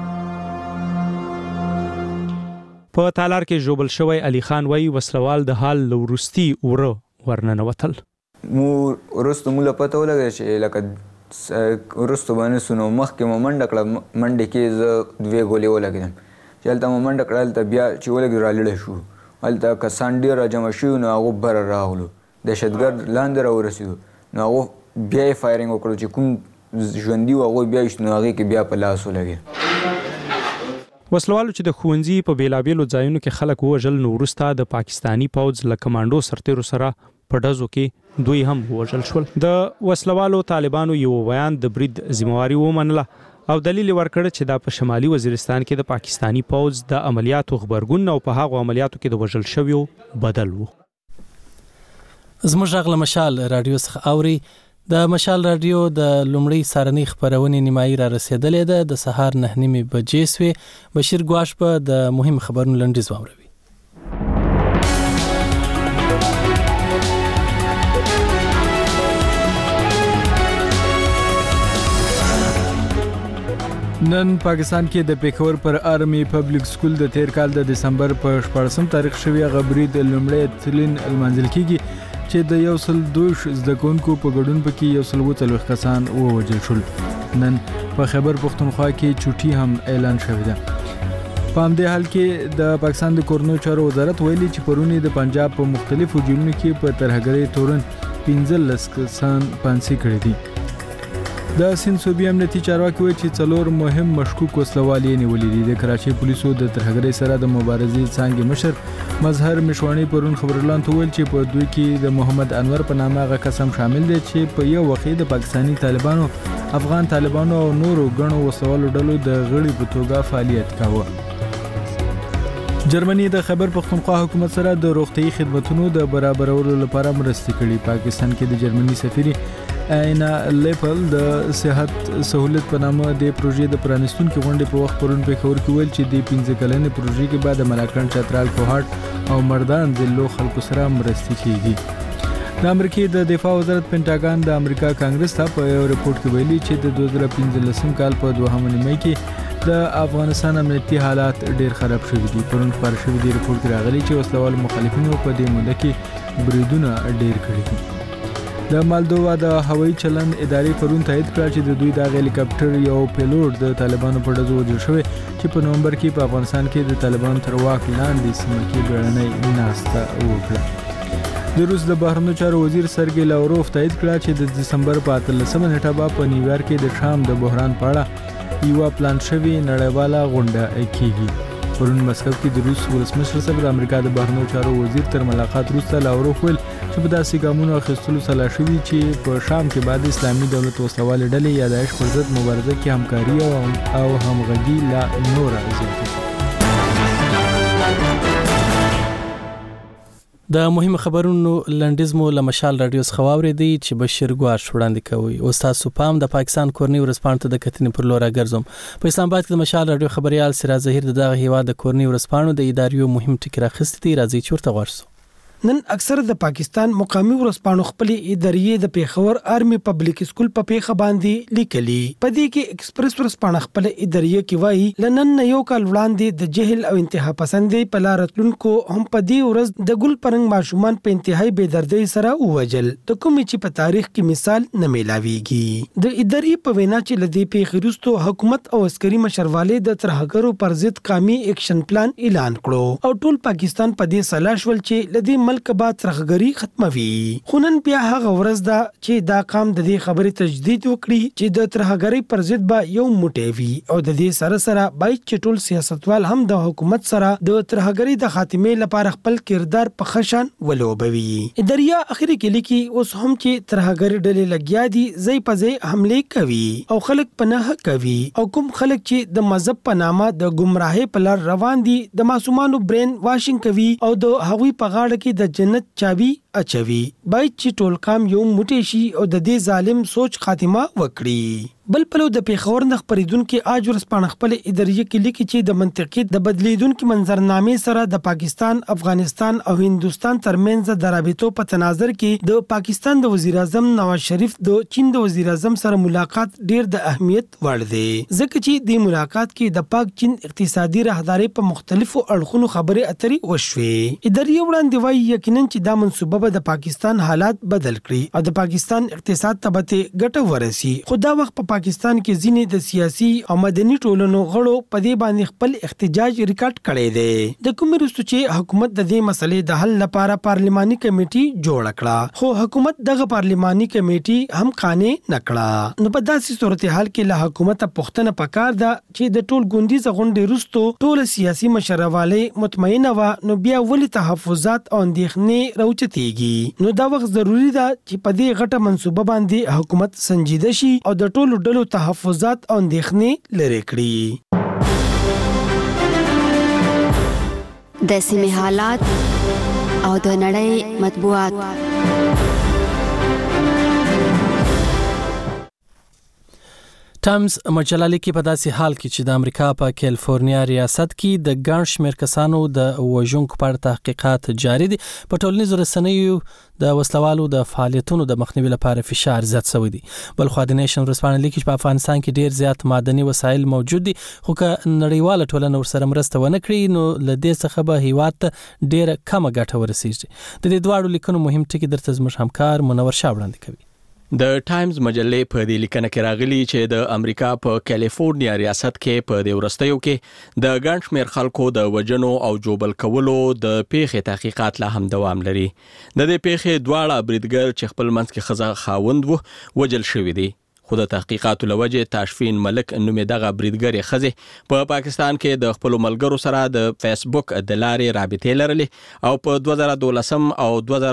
په تالار کې ژوبل شوی علي خان وایي وسلوال د حال له وروستي وره ورننوتل. مو وروسته مو له پته ولګېده چې لکه وروسته به نه سو نو مخکې مو منډه کړه. منډې کې زه 2 ګولې ولګېدم چې هلته مو منډه کړه. هلته بیا چې ولګېدو رالړه شو. هلته کسان ډېر راجمع شوي نو هغو بره راغلو. دهشتګرد لاندې راورسېدو نو هغو بیا یې فایرنګ وکړو چې کوم ژوندي و هغوی بیا ایستو نو هغې کې بیا په لاس ولګېد. وسلوالو چې د ښوونځي په بیلابیلو ځایونو کې خلک ووژل نو وروسته د پاکستانی پوځ له کمانډو سرتیرو سره په ډزو کې دوی هم ووژل شول. د وسلوالو طالبانو یو بیان د برید ذمہواري ومنله او دلیل ورکړ چې دا په شمالي وزیرستان کې د پاکستانی پوځ د عملیاتو خبرګون او په هغه عملیاتو کې د وژل شویو بدل وو. زموږ غږ له مشال رادیو څخه اوري. د مشال رادیو د لومړی سارنۍ خبرونې نیمایي را رسیدلې ده. د سهار 9:30 بجې سوې. بشیر ګواش په د مهم خبرونو لنډیز واوروي. نن پاکستان کې د پیښور پر آرمي پبلک سکول د تیر کال د دسمبر په 14 تاریخ شوی غبري د لومړی تلین المنزل کېږي چې د 102 زده کوونکو په ګډون پکې 140 کسان ووژل شول. نن په خیبر پختونخوا کې چوټي هم اعلان شوی ده. په همدې حال کې د پاکستان د کورنو چارو وزارت ویلي چې پرونی د پنجاب په مختلفو جیلونو کې په ترهګرۍ تورن 15 کسان پانسي کړي دي. د سند صوبې امنیتي چارواکي وایي چې 4 مهم مشکوک وسلوال یې نیولي دي. د کراچۍ پولیسو د ترهګرۍ سره د مبارزې څانګې مشر مظهر مشوانی پرون خبرلاند ویل چې په دوی کې د محمد انور په نامه غا قسم شامل دي چې په یو وخت د پاکستانی طالبانو، افغان طالبانو او نورو غنو وسلوالو ډلو د غړي په توګه فعالیت کاوه. جرمني د خیبر پختونخوا حکومت سره د روغتيایي خدماتو د برابرولو لپاره مرستې کړي. پاکستان کې د جرمني سفیر اینا لیپل د صحت سہولت په نامه د پروژې د پرانستونکو غونډې په وخت پرون په خبر کې ویل چې د 15 کلنې پروژې کې بعد ملاکنډ چترال کوهاټ او مردان ضلعو خلکو سره مرستې کیږي. د امریکای د دفاع وزارت پینټاګان د امریکا کانګرس ته په یو رپورت کې ویلي چې د 2015 کال په 2 نیمه کې د افغانستان امنیتي حالات ډیر خراب شوي دي. پرون خبر شوی دی رپورت کې راغلی چې وسلوال مخالفینو په دې موده کې بریدونه ډیر کړي دي. د مالدووا د هوایي چلند ادارې پرون تایید کړ چې د دوی د هلیکاپټر یو پیلوټ د طالبانو په ډزو وژل شوی چې په نومبر کې په افغانستان کې د طالبانو تر واک لاندې سیمه کې بیړنۍ ناسته وکړه. د روس د بهرنیو چارو وزیر سرګی لاوروف تایید کړ چې د دسمبر په 13 نیټه په نیویارک کې د شام د بحران په اړه یو پلان شوی نړیواله غونډه کیږي. پرون مسکو کې د روس ولسمشر سره د امریکا د بهرنیو چارو وزیر تر ملاقات وروسته لاوروف ویل چې په داسې ګامونو اخیستلو سلا شوي چې په شام کې بعد اسلامي دولت وسلوال ډلې یا داعش پر ضد مبارزه کې همکاري او همغږي لا نور زیاته شي. د مهم خبرونو لنډیز مو له مشال رادیو څخه واورېدی چې بشیر ګواش وړاندې کوي. استاد سپام د پاکستان کورنۍ ورځپاڼې ته د کتنې پر لور راګرځم. په اسلام آباد کې د مشال رادیو خبريال سراج ظهیر دغه هیواد د کورنۍ ورځپاڼو د اداریو مهم ټکی راخستی دی. راځي چورته ورسو. نن اکثر د پاکستان مقامی ورځپاڼو خپل ادارې د پیښور آرمي پبلک سکول په پیښه باندې لیکلي. په دې کې ایکسپریس ورځپاڼه خپل ادارې کې وایي لنن یو کال وړاندې د جهل او انتها پسندۍ په لار تلونکو هم په دې ورځ د ګل پرنګ ماشومان په انتهایی بے دردۍ سره ووجل د کومې چې په تاریخ کې مثال نه ملاويږي. د ادارې په وینا چې لدی پیښې وروسته حکومت او عسکري مشرواله د ترهګرو پر ضد قومي اکشن پلان اعلان کړو او ټول پاکستان په دې سلاش ول چې لدی ملک بعد ترهګری ختموي. خونن بیا هغه ورځ دا چې دا قام د دې خبرې تجدید وکړي چې د ترهګری پر ضد به یو موټی وي او د دې سره سره بای چټول سیاستوال هم د حکومت سره د ترهګری د خاتمه لپاره خپل کردار په خشن ولوبوي. اداریا اخري کې لیکي اوس هم چې ترهګری ډلې لګیا دي ځای په ځای حمله کوي او خلک پناه کوي او کوم خلک چې د مذهب په نامه د گمراهۍ په لار روان دي د معصومانو برین واشنګ کوي او د هغوی په غاړه کې د جنت چابي اچوي. باید چې ټول کام یو موټی شي او د دې ظالم سوچ خاتمه وکړي. بل پلو د پیښور نه خبرېدونکو آج ورځپاڼه خپل ادارې کې لیکي چې د منطقي د بدلیدونکو منظرنامې سره د پاکستان، افغانستان او هندستان ترمنځ د رابطو په تناظر کې د پاکستان د وزیر اعظم نواز شریف د چین د وزیر اعظم سره ملاقات ډیر د اهمیت وړ دی ځکه چې د ملاقات کې د پاک چین اقتصادي راهداري په مختلفو اړخونو خبرې اترې وشوې. ادارې وړاندې وایي یقینا چې دا منصوبه به د پاکستان حالات بدل کړي او د پاکستان اقتصاد ته به ګټه ورسي. خو دا وخت په پاکستان کې ځینې د سیاسي او مدني ټولنو غړو په دې باندې خپل احتجاج ریکارډ کړی دی. د کوم وروسته چې حکومت د دې مسلې د حل لپاره پارلماني کمیټي جوړ کړه خو حکومت دغه پارلماني کمیټي هم قانع نکړه. نو په داسې صورتحال کې له حکومت پوښتنه پکار ده چې د ټول ګوندیز غونډې وروسته ټول سیاسي مشرواله مطمئنه و نو بیا ولې تحفظات او اندېښنې راوچتي کیږي. نو دا وخت ضروری ده چې په دې غټه منصوبه باندې حکومت سنجیده شي او د ټولو ډلو تحفظات او اندېښنې لرې کړي. د سیمې حالات او د نړۍ مطبوعات. ټایمز مجله لیکي په داسې حال کې چې د امریکا په کیلیفورنیا ریاست کې د ګڼ شمېر کسانو د وژونکو په اړه تحقیقات جاري دي. په ټولنیزو رسنیو د وسلوالو د فعالیتونو د مخنیوي لپاره فشار زیات شوی دی. بلخو د نیشن ورځپاڼه لیکي چې په افغانستان کې ډیر زیات معدني وسایل موجود دي، خو که نړیواله ټولنه ورسره مرسته ونه کړي نو له دې څخه به هیواد ته ډیر کمه ګټه ورسیږي. د دې دواړو لیکنو مهم ټکي درته زموږ همکار منور شاه وړاندې کوي. د ټایمز مجلې په دې لیکنه کې راغلي چې د امریکا په کیلیفورنیا ریاست کې په دې ورستیو کې د ګڼ شمېر خلکو د وژنو او جوبل کولو د پیښې تحقیقات لا هم دوام لري. د دې پیښې دواړه بریدګر چې خپل منځ کې ښځه خاوند و وژل شوي دي. خو د تحقیقاتو لوجه تاشفین ملک نومې دغه بریدګر ښځې په پاکستان کې د خپل ملګرو سره د فیسبوک د لارې رابطې لرلې او په 2012 او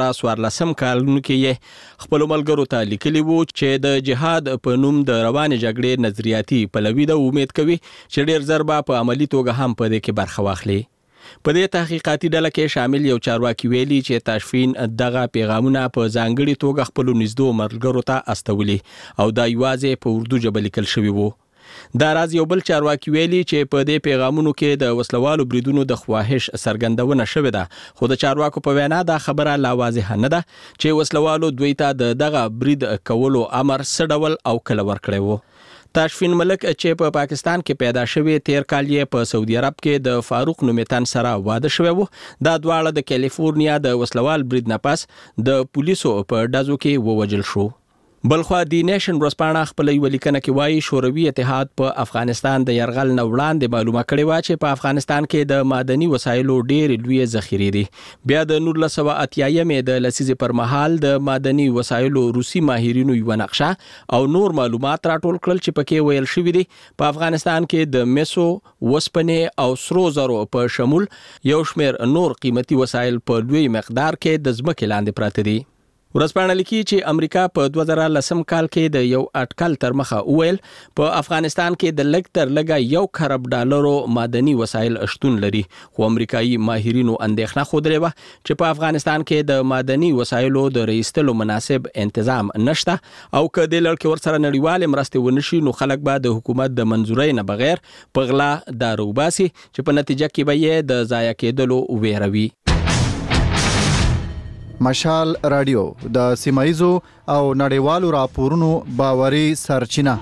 2014 کالونو کې خپل ملګرو ته لیکلي وو چې د جهاد په نوم د روانې جګړې نظریاتي پلوي د امید کوي چې ډیر ضربه په عملی توګه هم په دې کې برخه واخلي. په دې تحقیقاتي ډله کې شامل یو چارواکي ویلي چې تاشفین دغه پیغامونه په ځانګړي توګه خپل نږدې ملګرو ته استولي او دا یوازې په اردو ژبه لیکل شوی وو. دا راز یو بل چارواکي ویلي چې په دې پیغامونو کې د وسلوالو بریدونو د خواهش څرګندونه شوې ده، خو د چارواکو په وینا دا خبره لا واضحه نه ده چې وسلوالو دوی ته دغه برید کولو امر څه ډول او کله ورکړی وو. تاشفین ملک چې په پاکستان کې پیدا شوی تیر کال یې په سعودي عرب کې د فاروق نومیتان سره واده شوی وو. دا دواړه د کیلیفورنیا د وسلوال برید نه پس د پولیسو په ډزو کې ووجل شو. بلخو د نیشن ورځپاڼه خپل یو لیکنه کې وایي شوروي اتحاد په افغانستان د يرغل نه وړاندې معلومه کړې و چې په افغانستان کې د معدني وسایلو ډېر لوی ذخیرې دي. بیا د 1980 د لسیزې پر مهال د معدني وسایلو روسي ماهرینو یو نقشه او نور معلومات راټول کړل چې پکې ویل شوی دي په افغانستان کې د میسو، وسپنې او سرو زرو په شمول یو شمېر نور قیمتي وسایل په لوی مقدار کې د ځمکې لاندې پراته دي. ورځپاڼه لیکي چې امریکا په 2010 کال کې د یو اټکل تر مخه وویل په افغانستان کې د لږ تر لږه $1 خراب معدني وسایل شتون لري، خو امریکایي ماهرینو اندېښنه خوده و چې په افغانستان کې د معدني وسایلو د رئیستلو مناسب تنظیم نشته او که د لړ کې ورسره نړیواله مرسته ونشي نو خلک به د حکومت د منزورۍ نه بغیر په غلا دارو باسي چې په نتیجه کې به یې د ضایع کېدلو ویروي. مشال رادیو د سیمایزو او نړیوالو راپورونو باوري سرچینه.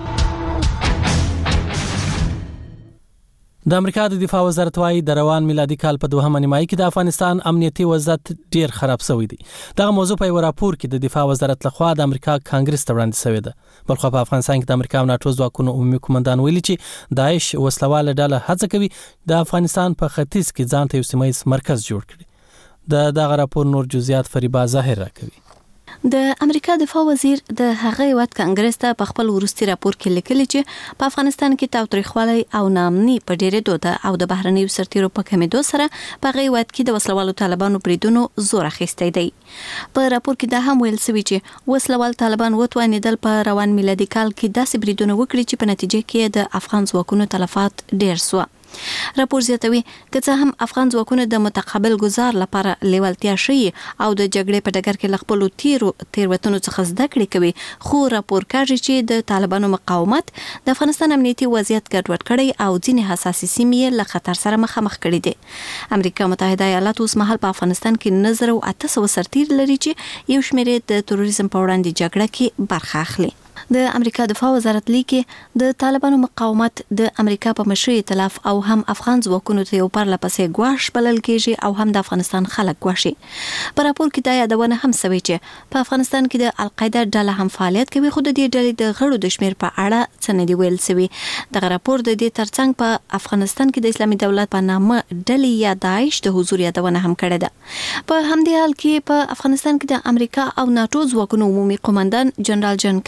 د امریکا د دفاع وزارت وايي د روان میلادي کال په دوهمه نیمایي کې د افغانستان امنیتي وضعیت ډیر خراب شوی دی. دغه موضوع په یو راپور کې د دفاع وزارت لخوا د امریکا کانګرس ته وړاندې شوی ده. بلخو په افغانستان کې د امریکا او ناتو ځواکونو عمومي قومندان ویلي چې داعش وسلواله ډله هڅه کوي د افغانستان په ختیځ کې ځان ته یو سیمایي مرکز جوړ کړي. دغه راپور نور جزئیات فریبا ظاهر راکوي. د امریکا دفاع وزیر د هغه وخت کانګرس ته په خپل ورستي راپور کې لیکلي چې په افغانستان کې تاوتریخوالی او ناامني په ډېرېدو ده او د بهرنیو سرتیرو په کمېدو سره په هغه وخت کې د وسلوالو طالبانو بریدونو زور اخیستی دی. په راپور کې دا هم ویل شوی چې وسلوال طالبان وتوانېدل په روان میلادي کال کې داسې بریدونه وکړي چې په نتیجه کې د افغان ځواکونو تلفات ډېر سو. راپور زیاتوي که څه هم افغان ځواکونه د متقابل گزار لپاره لیوالتیا شي او د جګړې په ډګر کې خپل تیروتنو څخه زده کړې کوي، خو راپور کوي چې د طالبانو مقاومت د افغانستان امنیتي وضعیت ګډوډ کړي او ځینې حساسې سیمې له خطر سره مخامخ کړي دي. امریکا متحده ایالات اوس مهال په افغانستان کې 1800 سرتیر لري چې یو شمېر د تروریزم په وړاندې جګړه کې برخه اخلي. د امریکا دفاع وزارت لیکي د طالبانو مقاومت د امریکا په مشرۍ ائتلاف او هم افغان ځواکونو ته یو پرله پسې ګواښ بلل کېږي او هم د افغانستان خلک ګواښي. په راپور کې دا یادونه هم شوې چې په افغانستان کې د القاعده ډله هم فعالیت کوي، خو د دې ډلې د غړو د شمیر په اړه څه نه دی ویل شوی. دغه راپور د دې ترڅنګ په افغانستان کې د اسلامي دولت په نامه ډلې یا داعش د حضور یادونه هم کړې ده. په همدې حال کې په افغانستان کې د امریکا او ناتو ځواکونو عمومي قومندان جنرال جان کیمپل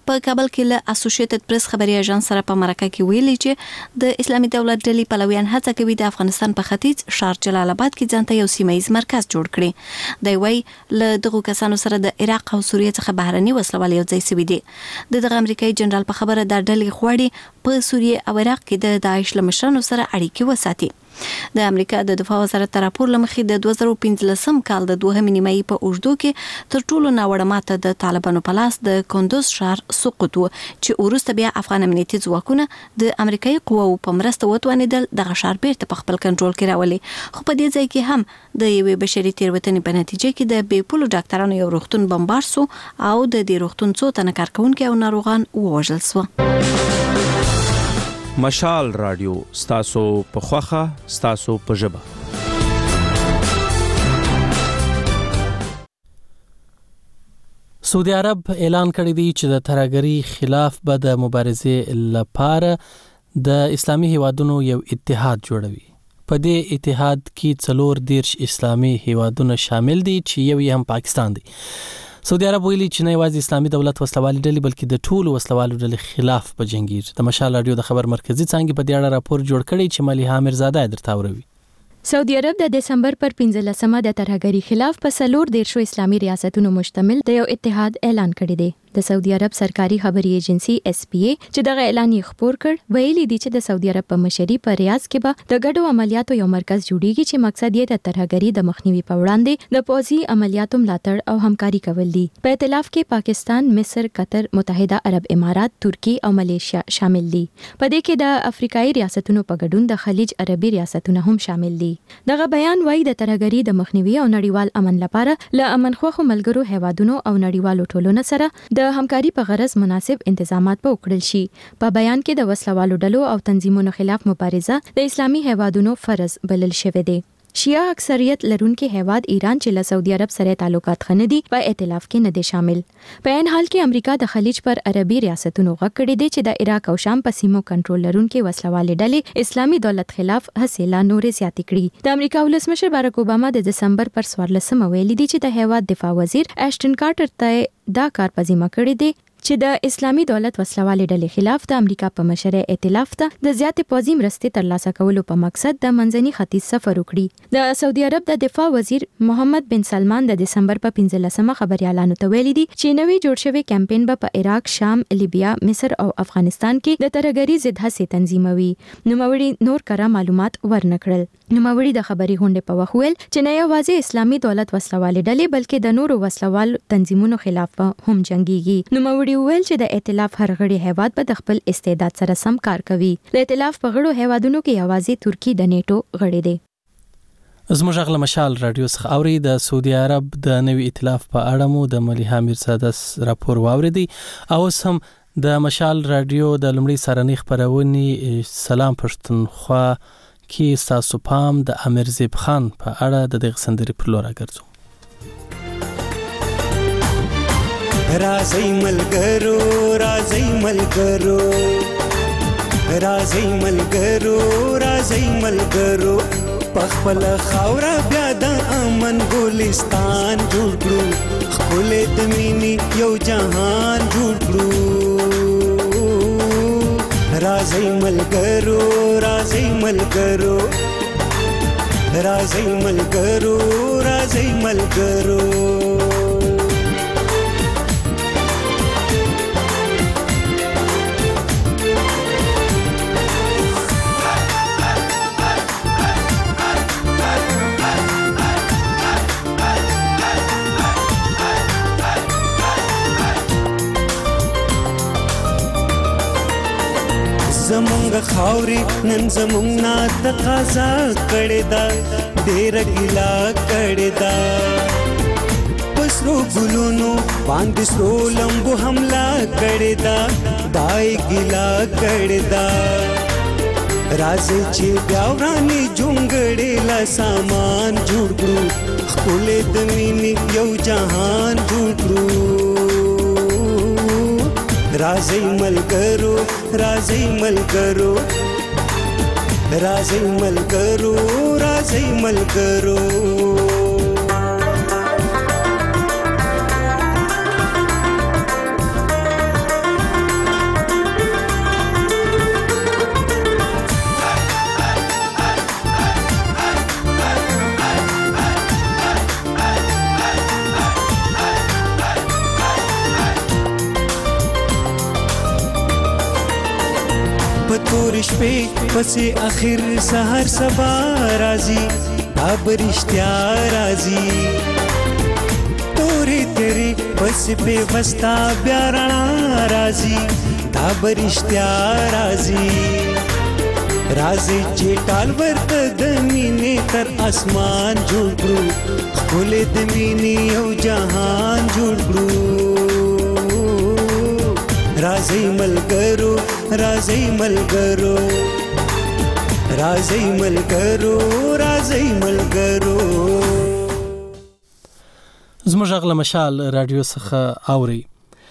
په کابل کې له اسوسییټډ پریس خبري اژانس سره په مرکه کې ویلي چې د اسلامي دولت ډلې پلویان هڅه کوي د افغانستان په ختیځ شهر جلال آباد کې ځانته یو سیمایي مرکز جوړ کړي. دی وايي له دغو کسانو سره د عراق او سوریه څخه بهرني وسلوال یو ځای شوي دي. دغه امریکایي جنرال په خبره د ډلې غواړي په سوریه او عراق کې د داعش له مشرانو سره اړیکې وساتي. د امریکا د دفاع وزارت راپور لمخې د 2015 کال د 2 نیمایي په اوږدو کې تر ټولو ناوړه ماته د طالبانو په لاس د کندوز ښار سقوط و چې وروسته بیا افغان امنیتي ځواکونه د امریکایي قواو په مرسته وتوانېدل دغه ښار بیرته په خپل کنټرول کې راولي. خو په دې ځای کې هم د یوې بشري تېروتنې په نتیجه کې د بې پولو ډاکټرانو یو روغتون بمبار سو او د دې روغتون څو تنه کارکونکي او ناروغان ووژل سو. مشال رادیو ستاسو په خوخه ستاسو په ژبه. سعودي عرب اعلان کړی دی چې د ترهګرۍ خلاف به د مبارزې لپاره د اسلامي هیوادونو یو اتحاد جوړوي. په دې اتحاد کې 14 اسلامي هیوادونه شامل دي چې یو هم پاکستان دی. سعودي عرب ویلي چې نه یوازې اسلامي دولت وسلوالي ډلې بلکې د ټولو وسلوالو ډلې خلاف به جنګیږي. د مشال رادیو د خبر مرکزی څنګه په دې اړه راپور جوړ کړی چې مليحه میرزاده درته وروي. سعودي عرب د دسمبر پر 15مه د ترهګرۍ خلاف په 14 اسلامي ریاستونو مشتمل د یو اتحاد اعلان کړی دی. د سعودي عرب سرکاري خبري ایجنسی SPA چې دغه اعلان یې خبر کړ ویلي دی چې د سعودي عرب په مشرۍ په ریاض کې به د ګډو عملیاتو یو مرکز جوړیږي چې مقصد یې د ترهګرۍ د مخنیوي په وړاندې د پوځي عملیاتو ملاتړ او همکاري کول دي. په ائتلاف کې پاکستان، مصر، قطر، متحده عرب امارات، ترکی او ملیشیا شامل دي. په دې کې د افریقایي ریاستونو په ګډون د خلیج عربي ریاستونه هم شامل دي. دغه بیان وايي د ترهګرۍ د مخنیوي او نړیوال امن لپاره له امنخواهو ملګرو هیوادونو او نړیوالو ټولنو سره د همکاري په غرض مناسب انتظامات به وکړل شي. په بیان کې د وسلوالو ډلو او تنظیمونو خلاف مبارزه د اسلامي هیوادونو فرض بلل شوی دی. شیعه اکثریت لرونکي هیواد ایران چې له سعودي عرب سره تعلقات خنه دي په ائتلاف کې نه دي شامل. په عین حال کې امریکا د خلیج پر عربي ریاستونو غږ کړی دی چې د عراق او شام په سیمو کنټرول لرونکي وسلوالې ډلې اسلامي دولت خلاف هڅې لا نورې زیاتې کړي. د امریکا ولسمشر بارک اوباما د دسمبر پر 14 ویلي دی چې د هیواد دفاع وزیر اشټن کارټر ته دا کار پزیمه کړی دی چې د اسلامي دولت وسلوالې ډلې خلاف د امریکا په مشرۍ ائتلاف ته د زیاتې پوځي مرستې ترلاسه کولو په مقصد د منځني ختیځ سفر وکړي. د سعودي عرب د دفاع وزیر محمد بن سلمان د دسمبر په 15مه خبري اعلان ویلي دی چې نوې جوړ شوی کمپاین به په عراق، شام، لیبیا، مصر او افغانستان کې د ترهګرۍ ضد هڅې تنظیموي. نوموړي نور کره معلومات ورنکړل. نوموړي د خبري غونډې په وخت ویل چې نه یوازې اسلامي دولت وسلوالې ډلې بلکې د نورو وسلوال تنظیمونو خلاف هم جنگيږي. نوموړي ویل چې د ائتلاف هر غړي هیواد په خپل استعداد سره سم کار کوي. د ائتلاف په غړو هیوادونو کې یوازې ترکی د نیټو غړي دی. زموږ غل مشال رادیو څخه اوري د سعودي عرب د نوي ائتلاف په اړه مو د مليحه میرزاده راپور واوریدي. او هم د مشال رادیو د لمړي سرنی خبرونې سلام پښتونخوا کې تاسو پام د امیر زیب خان په اړه د دغه سندري پر لور راګرځو. رازی ملګرو رازی ملګرو رازی ملګرو رازی ملګرو پخپل خاورا بیا د امن ګلستان جوړ کړو خپل د مینې یو جهان جوړ کړو رازی ملګرو رازی ملګرو رازی ملګرو رازی ملګرو زمونږ خاوري نن زمونږ نه تقاضا کړې ده ډېر ګیلا کړې ده پسرو ګلونو باندې سرو لمبو حمله کړې ده دای ګیلا کړې ده راځي چې بیا ورانې جونګړې لا سامان جوړ کړو خپل د مینې یو جهان جوړ کړو رازی ملګرو رازی ملګرو رازی ملګرو رازی ملګرو تور شپې پسې اخر سحر سبا راځي دا برشتیا راځي تورې تیرې پسې په وستا بیا رڼا راځي دا برشتیا راځي راځي چې ټال ورته د مینې تر اسمان جوړ کړو ښکلې د مینې یو جهان جوړ کړو راځي ملګرو راځي ملګرو راځي ملګرو راځي ملګرو. زموږ غږ له مشال رادیو څخه اوري.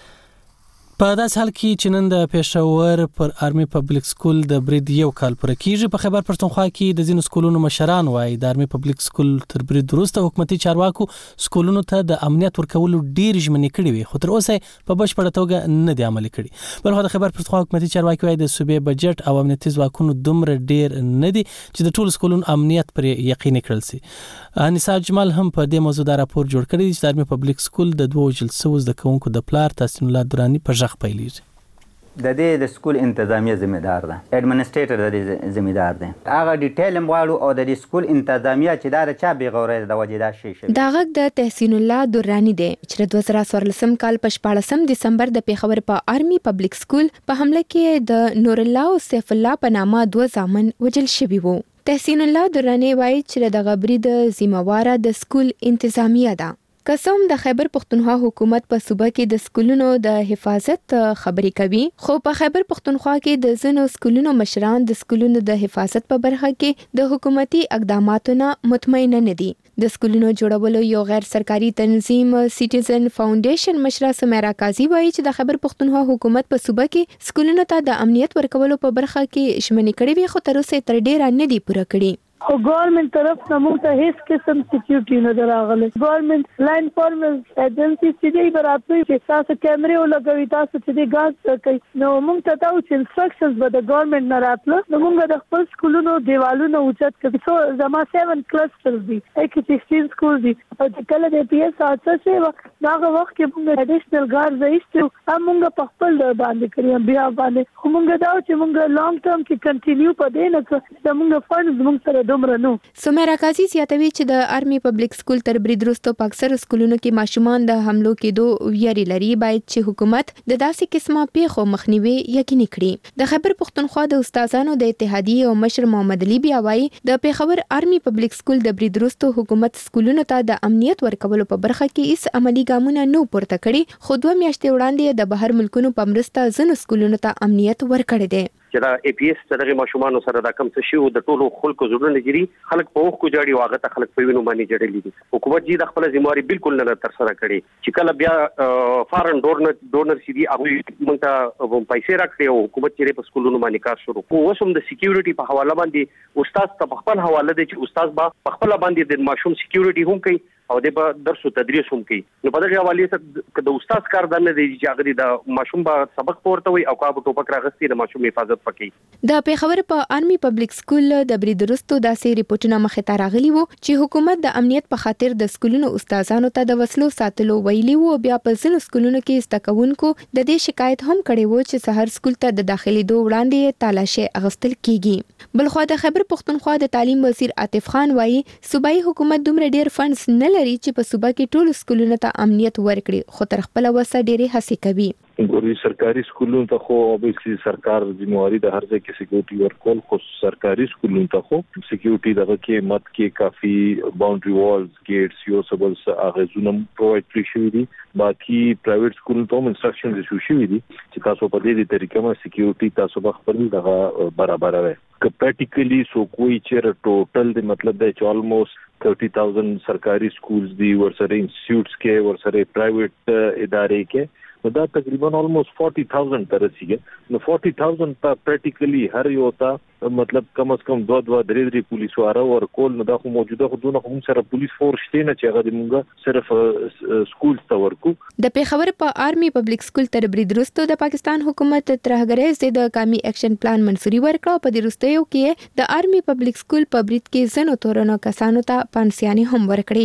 په داس حال کې چې نن د پېښور پر آرمي پبلک سکول د برید یو کال پوره کیږي. په خیبر پښتونخوا کې د ځینو سکولونو مشران وایي د آرمي پبلک سکول تر برید وروسته حکومتي چارواکو سکولونو ته د امنیت ورکولو ډېر ژمنې کړې وي، خو تر اوسه په بشپړه توګه نه دي عملي کړي. بلخو د خیبر پښتونخوا حکومتي چارواکي وایي د صوبې بجټ او امنیتي ځواکونو دومره ډېر نه دي چې د ټولو سکولونو امنیت پر یقیني کړل شي. انیسا جمال هم په دې موضوع دا راپور جوړ کړی چې د آرمي پبلک سکول د 2 وژل شویو زده کوونکو د پلار تحسین الله دراني په ژغ پیلېږي. د دې د سکول انتظامیه ذمہ دار ده، ایڈمنسټریټر د دې ذمہ دار ده. هغه ډیټیل مغواړو او د دې سکول انتظامیه چې دا چا بې غوري د وجې دا شي دا غږ د تحسین الله درانی دی چې د 2014 کال په 14 دسمبر د پیښور په آرمي پبلک سکول په حمله کې د نور الله او سیف الله په نامه 2 ځامن وژل شوي وو. تحسین الله درانی وایي چې د غبري د ذمہواره د سکول انتظامیه ده. قسم د خیبر پښتونخوا حکومت په صوبه کې د سکولونو د حفاظت خبرې کوي، خو په خیبر پښتونخوا کې د ځینو سکولونو مشران د سکولونو د حفاظت په برخه کې د حکومتي اقداماتو نه مطمئن نه دي. د سکولونو جوړولو یو غیر سرکاري تنظیم سټیزن فاونډیشن مشره سمیرا قاضي وایي چې د خیبر پښتونخوا حکومت په صوبه کې سکولونو ته د امنیت ورکولو په برخه کې ژمنې کړې وي، خو تر اوسه تر ډیره نه دي پوره کړې. خو ګورنمنت طرف نه موږ ته هیڅ قسم سکیورټي نه راغله. ګورنمنت لاین فارمل ایجنسی چې دی برابر چې تاسو کیمرې ولګوي، تاسو چې دی غاز کوي، نو موږ ته دا چې انسټرکشنز به د ګورنمنت نه راتله. نو موږ د خپل سکولونو دیوالونو اوچت کړي. سو زما 7 کلسټرز دي، 16 سکول دي، او چې کله د پی اس اڅه شي هغه وخت کې موږ اډیشنل ګارز ایستو هم موږ په خپل باندې کړی بیا باندې. خو موږ دا چې موږ لانګ ټرم کې کنټینیو پدې نه چې موږ فنډز موږ سره سمیرا قاضي زیاتوي چې د آرمي پبلک سکول تر برید وروسته په اکثر سکولونو کې ماشومان د حملو کېدو ویري لري، باید چې حکومت د داسې قسمه پیښو مخنیوي یقیني کړي. د خیبر پښتونخوا د استادانو د اتحادیې او مشر محمد علي بیا وایي د پیښور آرمي پبلک سکول د برید وروسته حکومت سکولونو ته د امنیت ورکولو په برخه کې هیڅ عملی ګامونه نه پورته کړي، خو 2 میاشتې وړاندې د بهر ملکونو په مرسته ځینو سکولونو ته امنیت ورکړی دی. چې دا ای پی اس دغه ماشومان سره دا کم څه شی د ټولو خلکو زړه لري، خلک په وخت کو جاړي واغه ته خلک په وینو باندې جړلې دي. حکومت جی د خپل ذمہواری بالکل نه تر سره کړي چې کله بیا فارن ډونر سي دي هغه مونږ ته پیسې راکړي او حکومت چې په سکولونو باندې کار شروع کوو. اوس هم د سکیورټي په حواله باندې استاد ته خپل حواله دي چې استاد با خپل باندې د ماشوم سکیورټي هم کوي او د درس او تدریس هم کوي. نو په دغه حواله سره د استاد کار د نه دی چې هغه د ماشوم با سبق پورته وي او کابو ټوپک راغستي د ماشوم حفاظت پکې. د پیښور په آرمي پبلک سکول د برید وروسته داسې ریپورتونه مخې ته راغلي وو چې حکومت د امنیت په خاطر د سکولونو استادانو ته د وسلو ساتلو ویلي وو. بیا په ځینو سکولونو کې زده کوونکو د دې شکایت هم کړی وو چې سحر سکول ته د داخليدو وړاندې تالاشي اغستل کیږي. بلخو د خیبر پښتونخوا د تعلیم وزیر عاطف خان وایي صوبایي حکومت دومره ډیر فنډز نه لري چې په صوبه کې ټول سکولونو ته امنیت ورکړي، خو تر خپل وسه ډېرې هڅې کوي. ګوري سرکاري سکولونو ته خو اوبېسلی سرکار ذمہواری د هر ځای کې سکیورټي ورکول، خو سرکاري سکولونو ته خو سکیورټي دغه کې مت کې کافي باونډري والز ګیټس یو سبل هغه زونه پرووایډ کړی شوی دي. باقي پرایویټ سکولونو ته انسټرکشنز شوی دي چې تاسو په دې طریقې باندې سکیورټي تاسو به خپل دغه برابر وي. پریکټیکلی سو کوئی چیر ټوټل د مطلب د almost 30,000 سرکاري سکولز دی ورسره انسټیټیوټس کې ورسره پرایویټ ادارې کې دا تقریبا almost 40,000 تر رسیدي. نو 40,000 په پریکټیکلی هر یو ته مطلب کم از کم 2-3 پولیس واره ورکول. نو دا خو موجوده خودونه هم سره پولیس فورس شته نه چې هغه موږ صرف سکول ته ورکو. د پیښور په آرمي پبلک سکول تر برید وروسته د پاکستان حکومت ترهګریز د قومي اکشن پلان منسوري ورکړه. په دې وروستیو کې د آرمي پبلک سکول په برید کې ځینو تورنو کسانو ته پانسیاني هم ورکړي.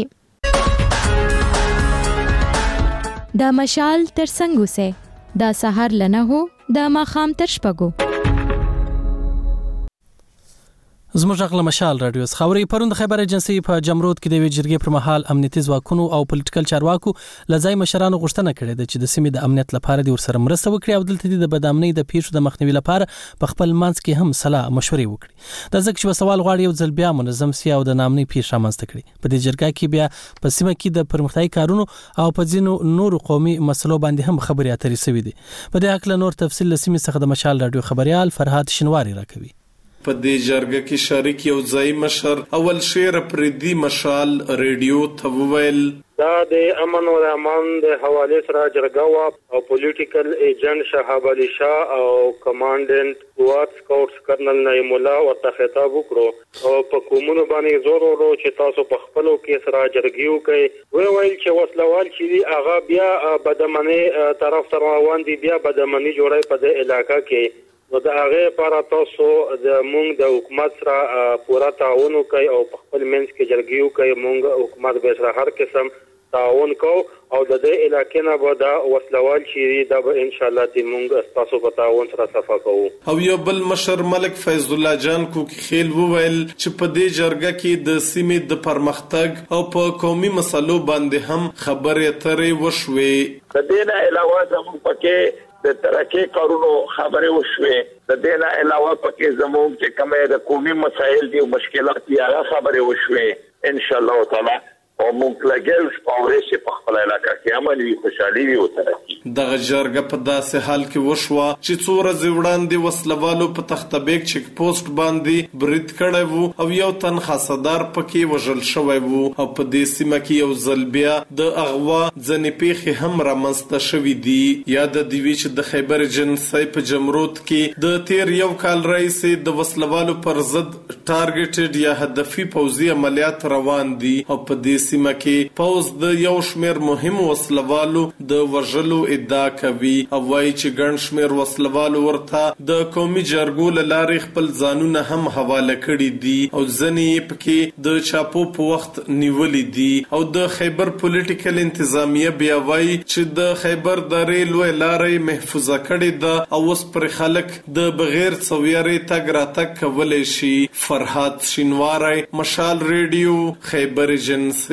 دا مشال تر څنګه سه دا سحر لنه هو دا ماخام تر شپګو زموږ غږ له مشال رادیو خبري پروند خبر ایجنسی په جمرود کې د وی جرګې پر مهال امنیتي ځواکونو او پولیټیکل چارواکو لځای مشرانو غوښتنه کړې ده چې د سیمې د امنیت لپاره د ورسره مرسته وکړي او دلته د بدامنۍ د پیښو د مخنیوي لپاره په خپل منځ کې هم صلاح مشورې وکړي د ځکه چې سوال غواړي یو ځل بیا منظم سي او د نامنۍ پیښه رامنځته کړي په دې جرګه کې بیا په سیمه کې د پرمختګ کارونو او په ځینو نورو قومي مسلو باندې هم خبرې اترې شوې دي په دې حق له نور تفصیل لسیمې څخه د مشال رادیو خبريال فرهاد شنواری راکوي په دې جرګه کې شریک یو ځای مشر اول شیر پردي مشال ریډیو ته وویل دا د امن او امان د حواله سره جرګه وا او پولیټیکل ایجنټ شهاب علي شاه او کمانډنټ قوات سکاوټس کرنل نعیم الله ورته خطاب وکړو او په کومونو باندې زور ورو چې تاسو په خپلو کې سره جرګیو کوي ویل چې وسلوال چې هغه بیا بدمنی طرف تر روان دي بیا بدمنی جوړای په د علاقې کې نو دا هغه لپاره تاسو د مونږ د حکومت سره پورا تعاون کوي او په خپل منځ کې جرګیو کوي مونږ حکومت به سره هر قسم تعاون کو او د دې علاقې نه به دا وسلوال چې دا به ان شاء الله ته مونږ تاسو په تعاون سره صفه کوو او یو بل مشر ملک فیض الله جان کو خیل وویل چې په دې جرګه کې د سیمې د پرمختګ او په قومي مسلو باندې هم خبرې اترې وشوې د دې نه علاوه زموږ پکې د ترقی کارونو خبره وشوه د دې نه علاوه پکې زموږ چې کومه د قومي مسایل دي او مشکلات دي هغه خبره وشوه ان شاء الله تعالی او موږ لګل سپاورې په خپل علاقې کې عملي خوشحالي او ترقی د جرګه په داسې حال کې وشوه چې څو ورځې وړاندې وسلوالو په تختبیک چیک پوسټ باندې برید کړی وو او یو تن خاصدار پکې وژل شوی وو او په دې سیمه کې یو ځل بیا د اغوا ځنې پیښې هم رامنځته شوې دي یا د دیوی چې د خیبر جنسي په جمرود کې د تیر یو کال رئیس د وسلوالو پر ضد ټارګټډ یا هدفي پوځي عملیات روان دي او په دې سیمه کې پوز د یو شمیر مهم وسلوالو د وژلو ادعا کوي او وايي چې ګڼ شمیر وسلوالو ورته د قومي جرګو لارې خپل ځانونه هم حواله کړي دي او ځنې پکې د چاپو په وخت نیولې دي او د خیبر پولیټیکل انتظامیه بیا وايي چې د خیبر درې لوی لارې محفوظه کړي ده او اوس پر خلک د بغیر څویارې تګ راتګ کولای شي فرهاد شینواری مشال ریډیو خیبر جنسي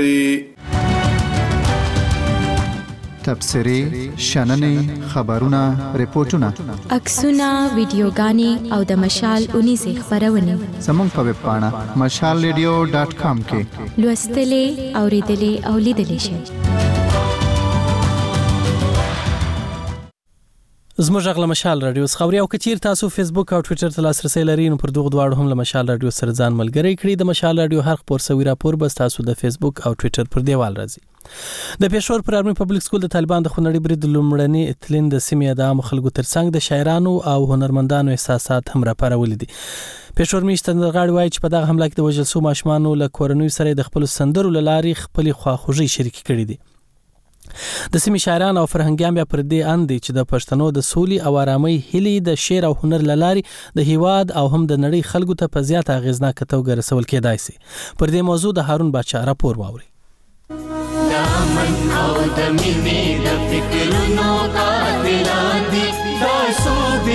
تبصرې شننې خبرونه ریپورتونه عکسونه ویډیوګانې او د مشال 19 خبرونه زموږ په ویب پاڼه mashalradio.com کې لوستلې اوریدلې او لیدلې شئ زموږ غږ له مشال رادیو خبري او کچیر تاسو فیسبوک او ټوئیټر ته لاسرسي لرئ نو پر دغه دواړو هم له مشال رادیو سره ځان ملګری کړئ د مشال رادیو هر خبر سوي راپور بس تاسو د فیسبوک او ټوئیټر پر دیوال راځي د پېښور پر ارمي پبلک سکول د طالبان د خونړي برید لومړني اتلین د سیمې د عام خلکو ترڅنګ د شاعرانو او هنرمندانو احساسات هم راپارول دي پېښور میشتن غاړي وایي چې په دغه حمله کې د وژل شو ماشومان له کورنۍ سره د خپل سندرو لاري خپل خواخوږي شریک کړي دي د سیمې شاعران او فرهنګیان بیا پر دې اندي چې د پښتنو د سولې او آرامۍ هلي د شعر او هنر لاري د هیواد او هم د نړۍ خلکو ته په زیات اغیزناک توګه رسول کېدای شي پر دې موضوع د هارون بادشاه راپور واوري دامن او د مینې د فکرونو قاتلان دي دا سوبي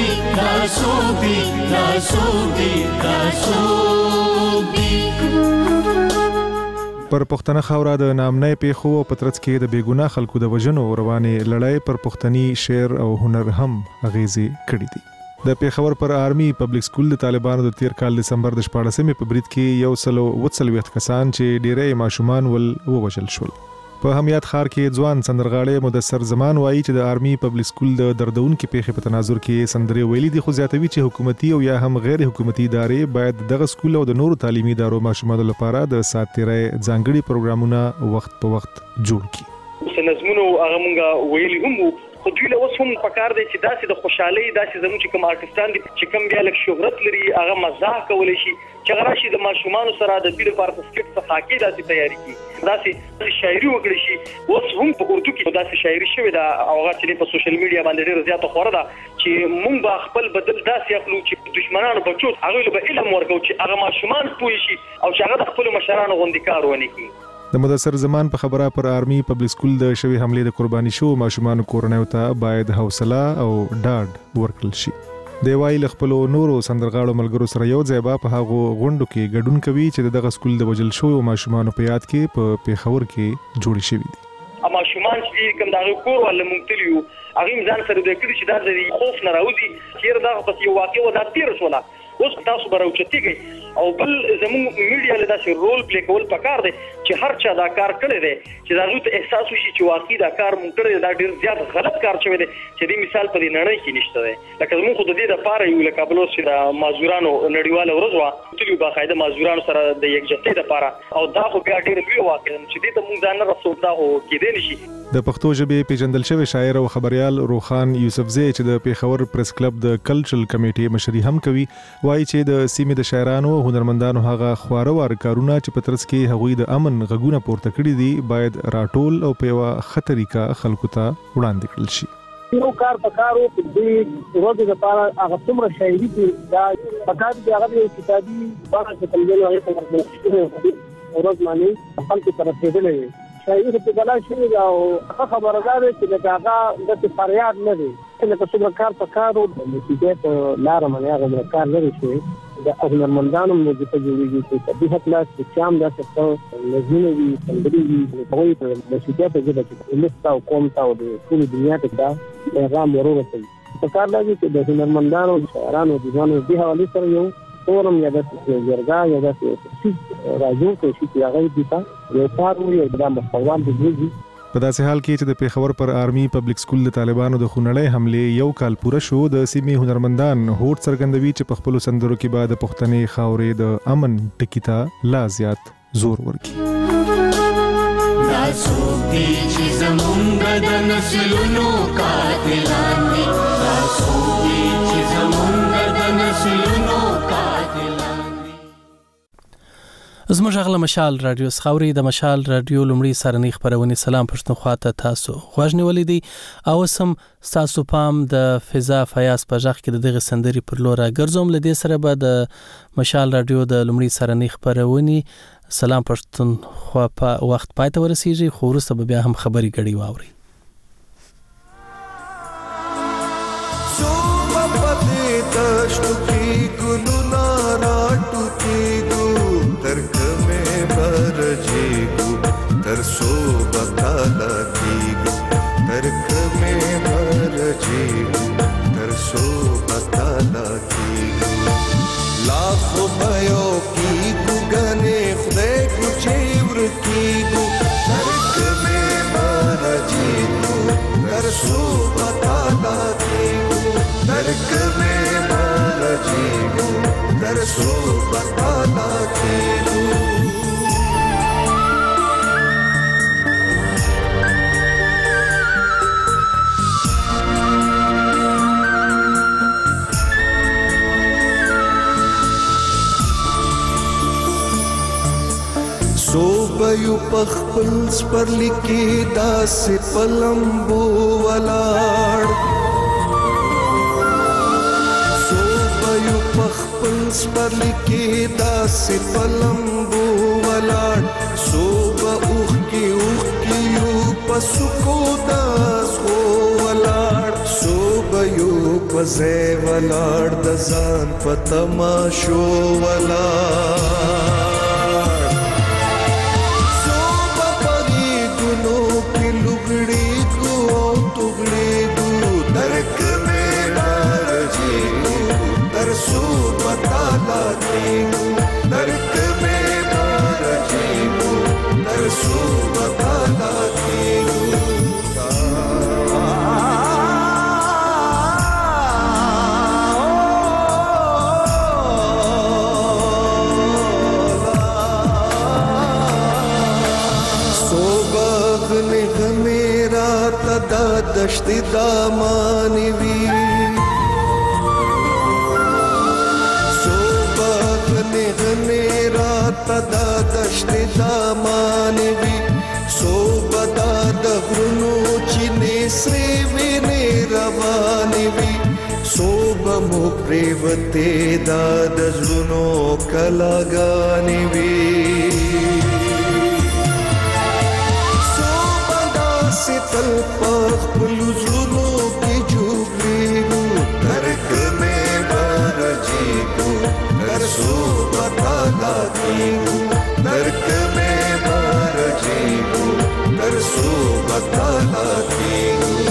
پر پښتنه خاوره د نامنۍ پیښو او پترڅ کې د بیګونه خلکو د وژنو روانې لړۍ پر پښتني شعر او هنر هم اغیزي کړې دي د پیښور پر آرمي پبلک سکول د طالبانو د تیر کال دسمبر د 14مې په برید کې یو سلو وڅلويخ کسان چې ډېرې ماشومان ول ووژل شول په همیات خار کې ځوان سندرغاړي مدثر زمان وایي چې د آرمي پبلک سکول د دردونکو پیښې په تناظر کې سندرې ویلي دي خو زیاتوي چې حکومتي او یا هم غیر حکومتي ادارې باید دغه سکول او د نورو تعلیمي ادارو ماشومانو لپاره د ساتیرې ځانګړي پروګرامونه وخت په وخت جوړ کړي سنزمنو هغه مونږه ویلي هم خو دوی له اوس هم پکار دی چې داسې د خوشحالۍ داسې زموږ چې کوم آرټستان دي چې کوم بیا لږ شهرت لري هغه مزاح کولی شي چې هغه راشي د ماشومانو سره د دوی لپاره په سکټ څخه حاکي داسې تیاري کړي داسې شاعري وکړي شي اوس هم په اردو کې داسې شاعري شوې ده او هغه چې په سوشل میډیا باندې ډېره زیاته خوره ده چې مونږ به خپل بدل داسې اخلو چې دشمنانو بچو هغوی له به علم ورکوو چې هغه ماشومان پوه شي او چې هغه د خپلو مشرانو غوندې کار ونه کړي د مدثر زمان په خبره پر آرمي پبلک سکول د شوی حمله د قرباني شو ماشومان کورنۍ ته باید حوصله او ډاډ ورکړل شي د وایل خپل نورو سندرغاړو ملګرو سره یو ځای په هغه غونډو کې ګډون کوي چې دغه سکول د وجل شوی ماشومان په یاد کې په پیښور کې جوړ شوی دي. اما شومان چې کوم دغه کور ول مونتلیو هغه ځان سره د کړي چې د خوف نه راوځي چې دا پس یو واقع و دا تیر شولا اوس تاسو به راوچتیږي او بل زموږ میډیا له داسې رول پلی کول پکار دی چې هر چا دا کار کړی دی چې دا غوته احساس وشي چې واقعي دا کار مونږ کړی دا ډیر زیات غلط کار شوی دی چې د مثال په نړۍ کې نشته دی. لکه زموږ خو د دې لپاره یو لکه بل اوس د مازورانو نړیواله ورځ وا تلو باقاعده مازورانو سره د یکجهتۍ لپاره او دا خو بیا ډیر لوی واقع چې دې ته مونږ ځان نه رسول دا هو کېدای نشي. د پښتو ژبې پیژندل شوی شاعر او خبريال روخان یوسفزئی چې د پیښور پریس کلب د کلچرل کمیټې مشري هم کوي وایي چې د سیمې د شاعرانو او هنرمندانو هغه خوارور کارونه چې په ترڅ کې هغوی د امن غږونه پورته کړي دي باید راټول او په یوه ښه طریقه خلکو ته وړاندې کړل شي. یو کار پکارو په دې ورځ لپاره هغه څومره شاعري کې دا پکار دی هغه یو کتابي باندې چې تلګلو هغه څنګه ورځ باندې خپل طرف ته شاعري په بلا شي او خبردار چې دا هغه د فریاد نه دی چې څومره کار پکارو د موسیقۍ په لار باندې هغه کار لري شي د هنرمندانو موجوده جوړیږي چې په هغه لاس کې چام دا څه لازمي وي سندري په موسیقۍ په ځای کې لستا او کوم تا د ټول دنیا ته دا پیغام ورورسي په کار لګي چې د هنرمندانو شاعرانو د ځوانو د حواله سره یو فورم یا د جرګه یا د راځو کوشش کوي چې دا یو کار وي د مخاوان د دې په داسې حال کې چې د پیښور پر آرمي پبلک سکول د طالبانو د خونړۍ حمله یو کال پوره شو د سیمې هنرمندان هوډ څرګندوي چې په خپل سندرو کې بعد پښتني خاورې د امن ټکی ته لا زیات زور ورکړي. دا څوک چې زمونږ د نسلونو قاتلان دي دا څوک چې زمونږ د نسلونو قاتلان دي. زموږ غله مشال رادیو خاوري د مشال رادیو لومړی سرنی خبرونه سلام پښتونخوا ته تاسو خوښ نیولې دي او سم تاسو پام د فضا فیاض په ځخ کې دغه سندري پر لور ګرځوم لدې سره به د مشال رادیو د لومړی سرنی خبرونه سلام پښتونخوا په وخت پای ته ورسیږي خو وروسته بیا هم خبري غړي واوري. तरसो बताला कीगु तरक में भर जीगु तरसो बताला कीगु लाखों भयो कीगु गने खुदे कुचेवर कीगु तरक में भर जीगु तरसो बताला कीगु तरक में भर जीगु तरसो बताला कीगु. सोबयु पखपल पर लिखे दास पलंबो वलाड़ सोबयु पखपल पर लिखे दास पलंबो वलाड़ सोब उख की यू पसुको दास हो वलाड़ सोबयु पजे वलाड़ दजान पतमाशो वलाड़ तरसो बताला कीगु तरक में भर जीगु तरसो बताला कीगु. सोबग ने घमेरा तदा दश्ती दामानवी मेरा तदा दश्त दामानवी सोबदा दगुनो चिने श्रेविने रवानवी सोबमो प्रेवते दादजुनो कलागानवी सोबदा से तलपख पुलुजुनो की जुगलीगु तरक में बताना कीगू नर्क में मार जीगू तरसो बताना कीगू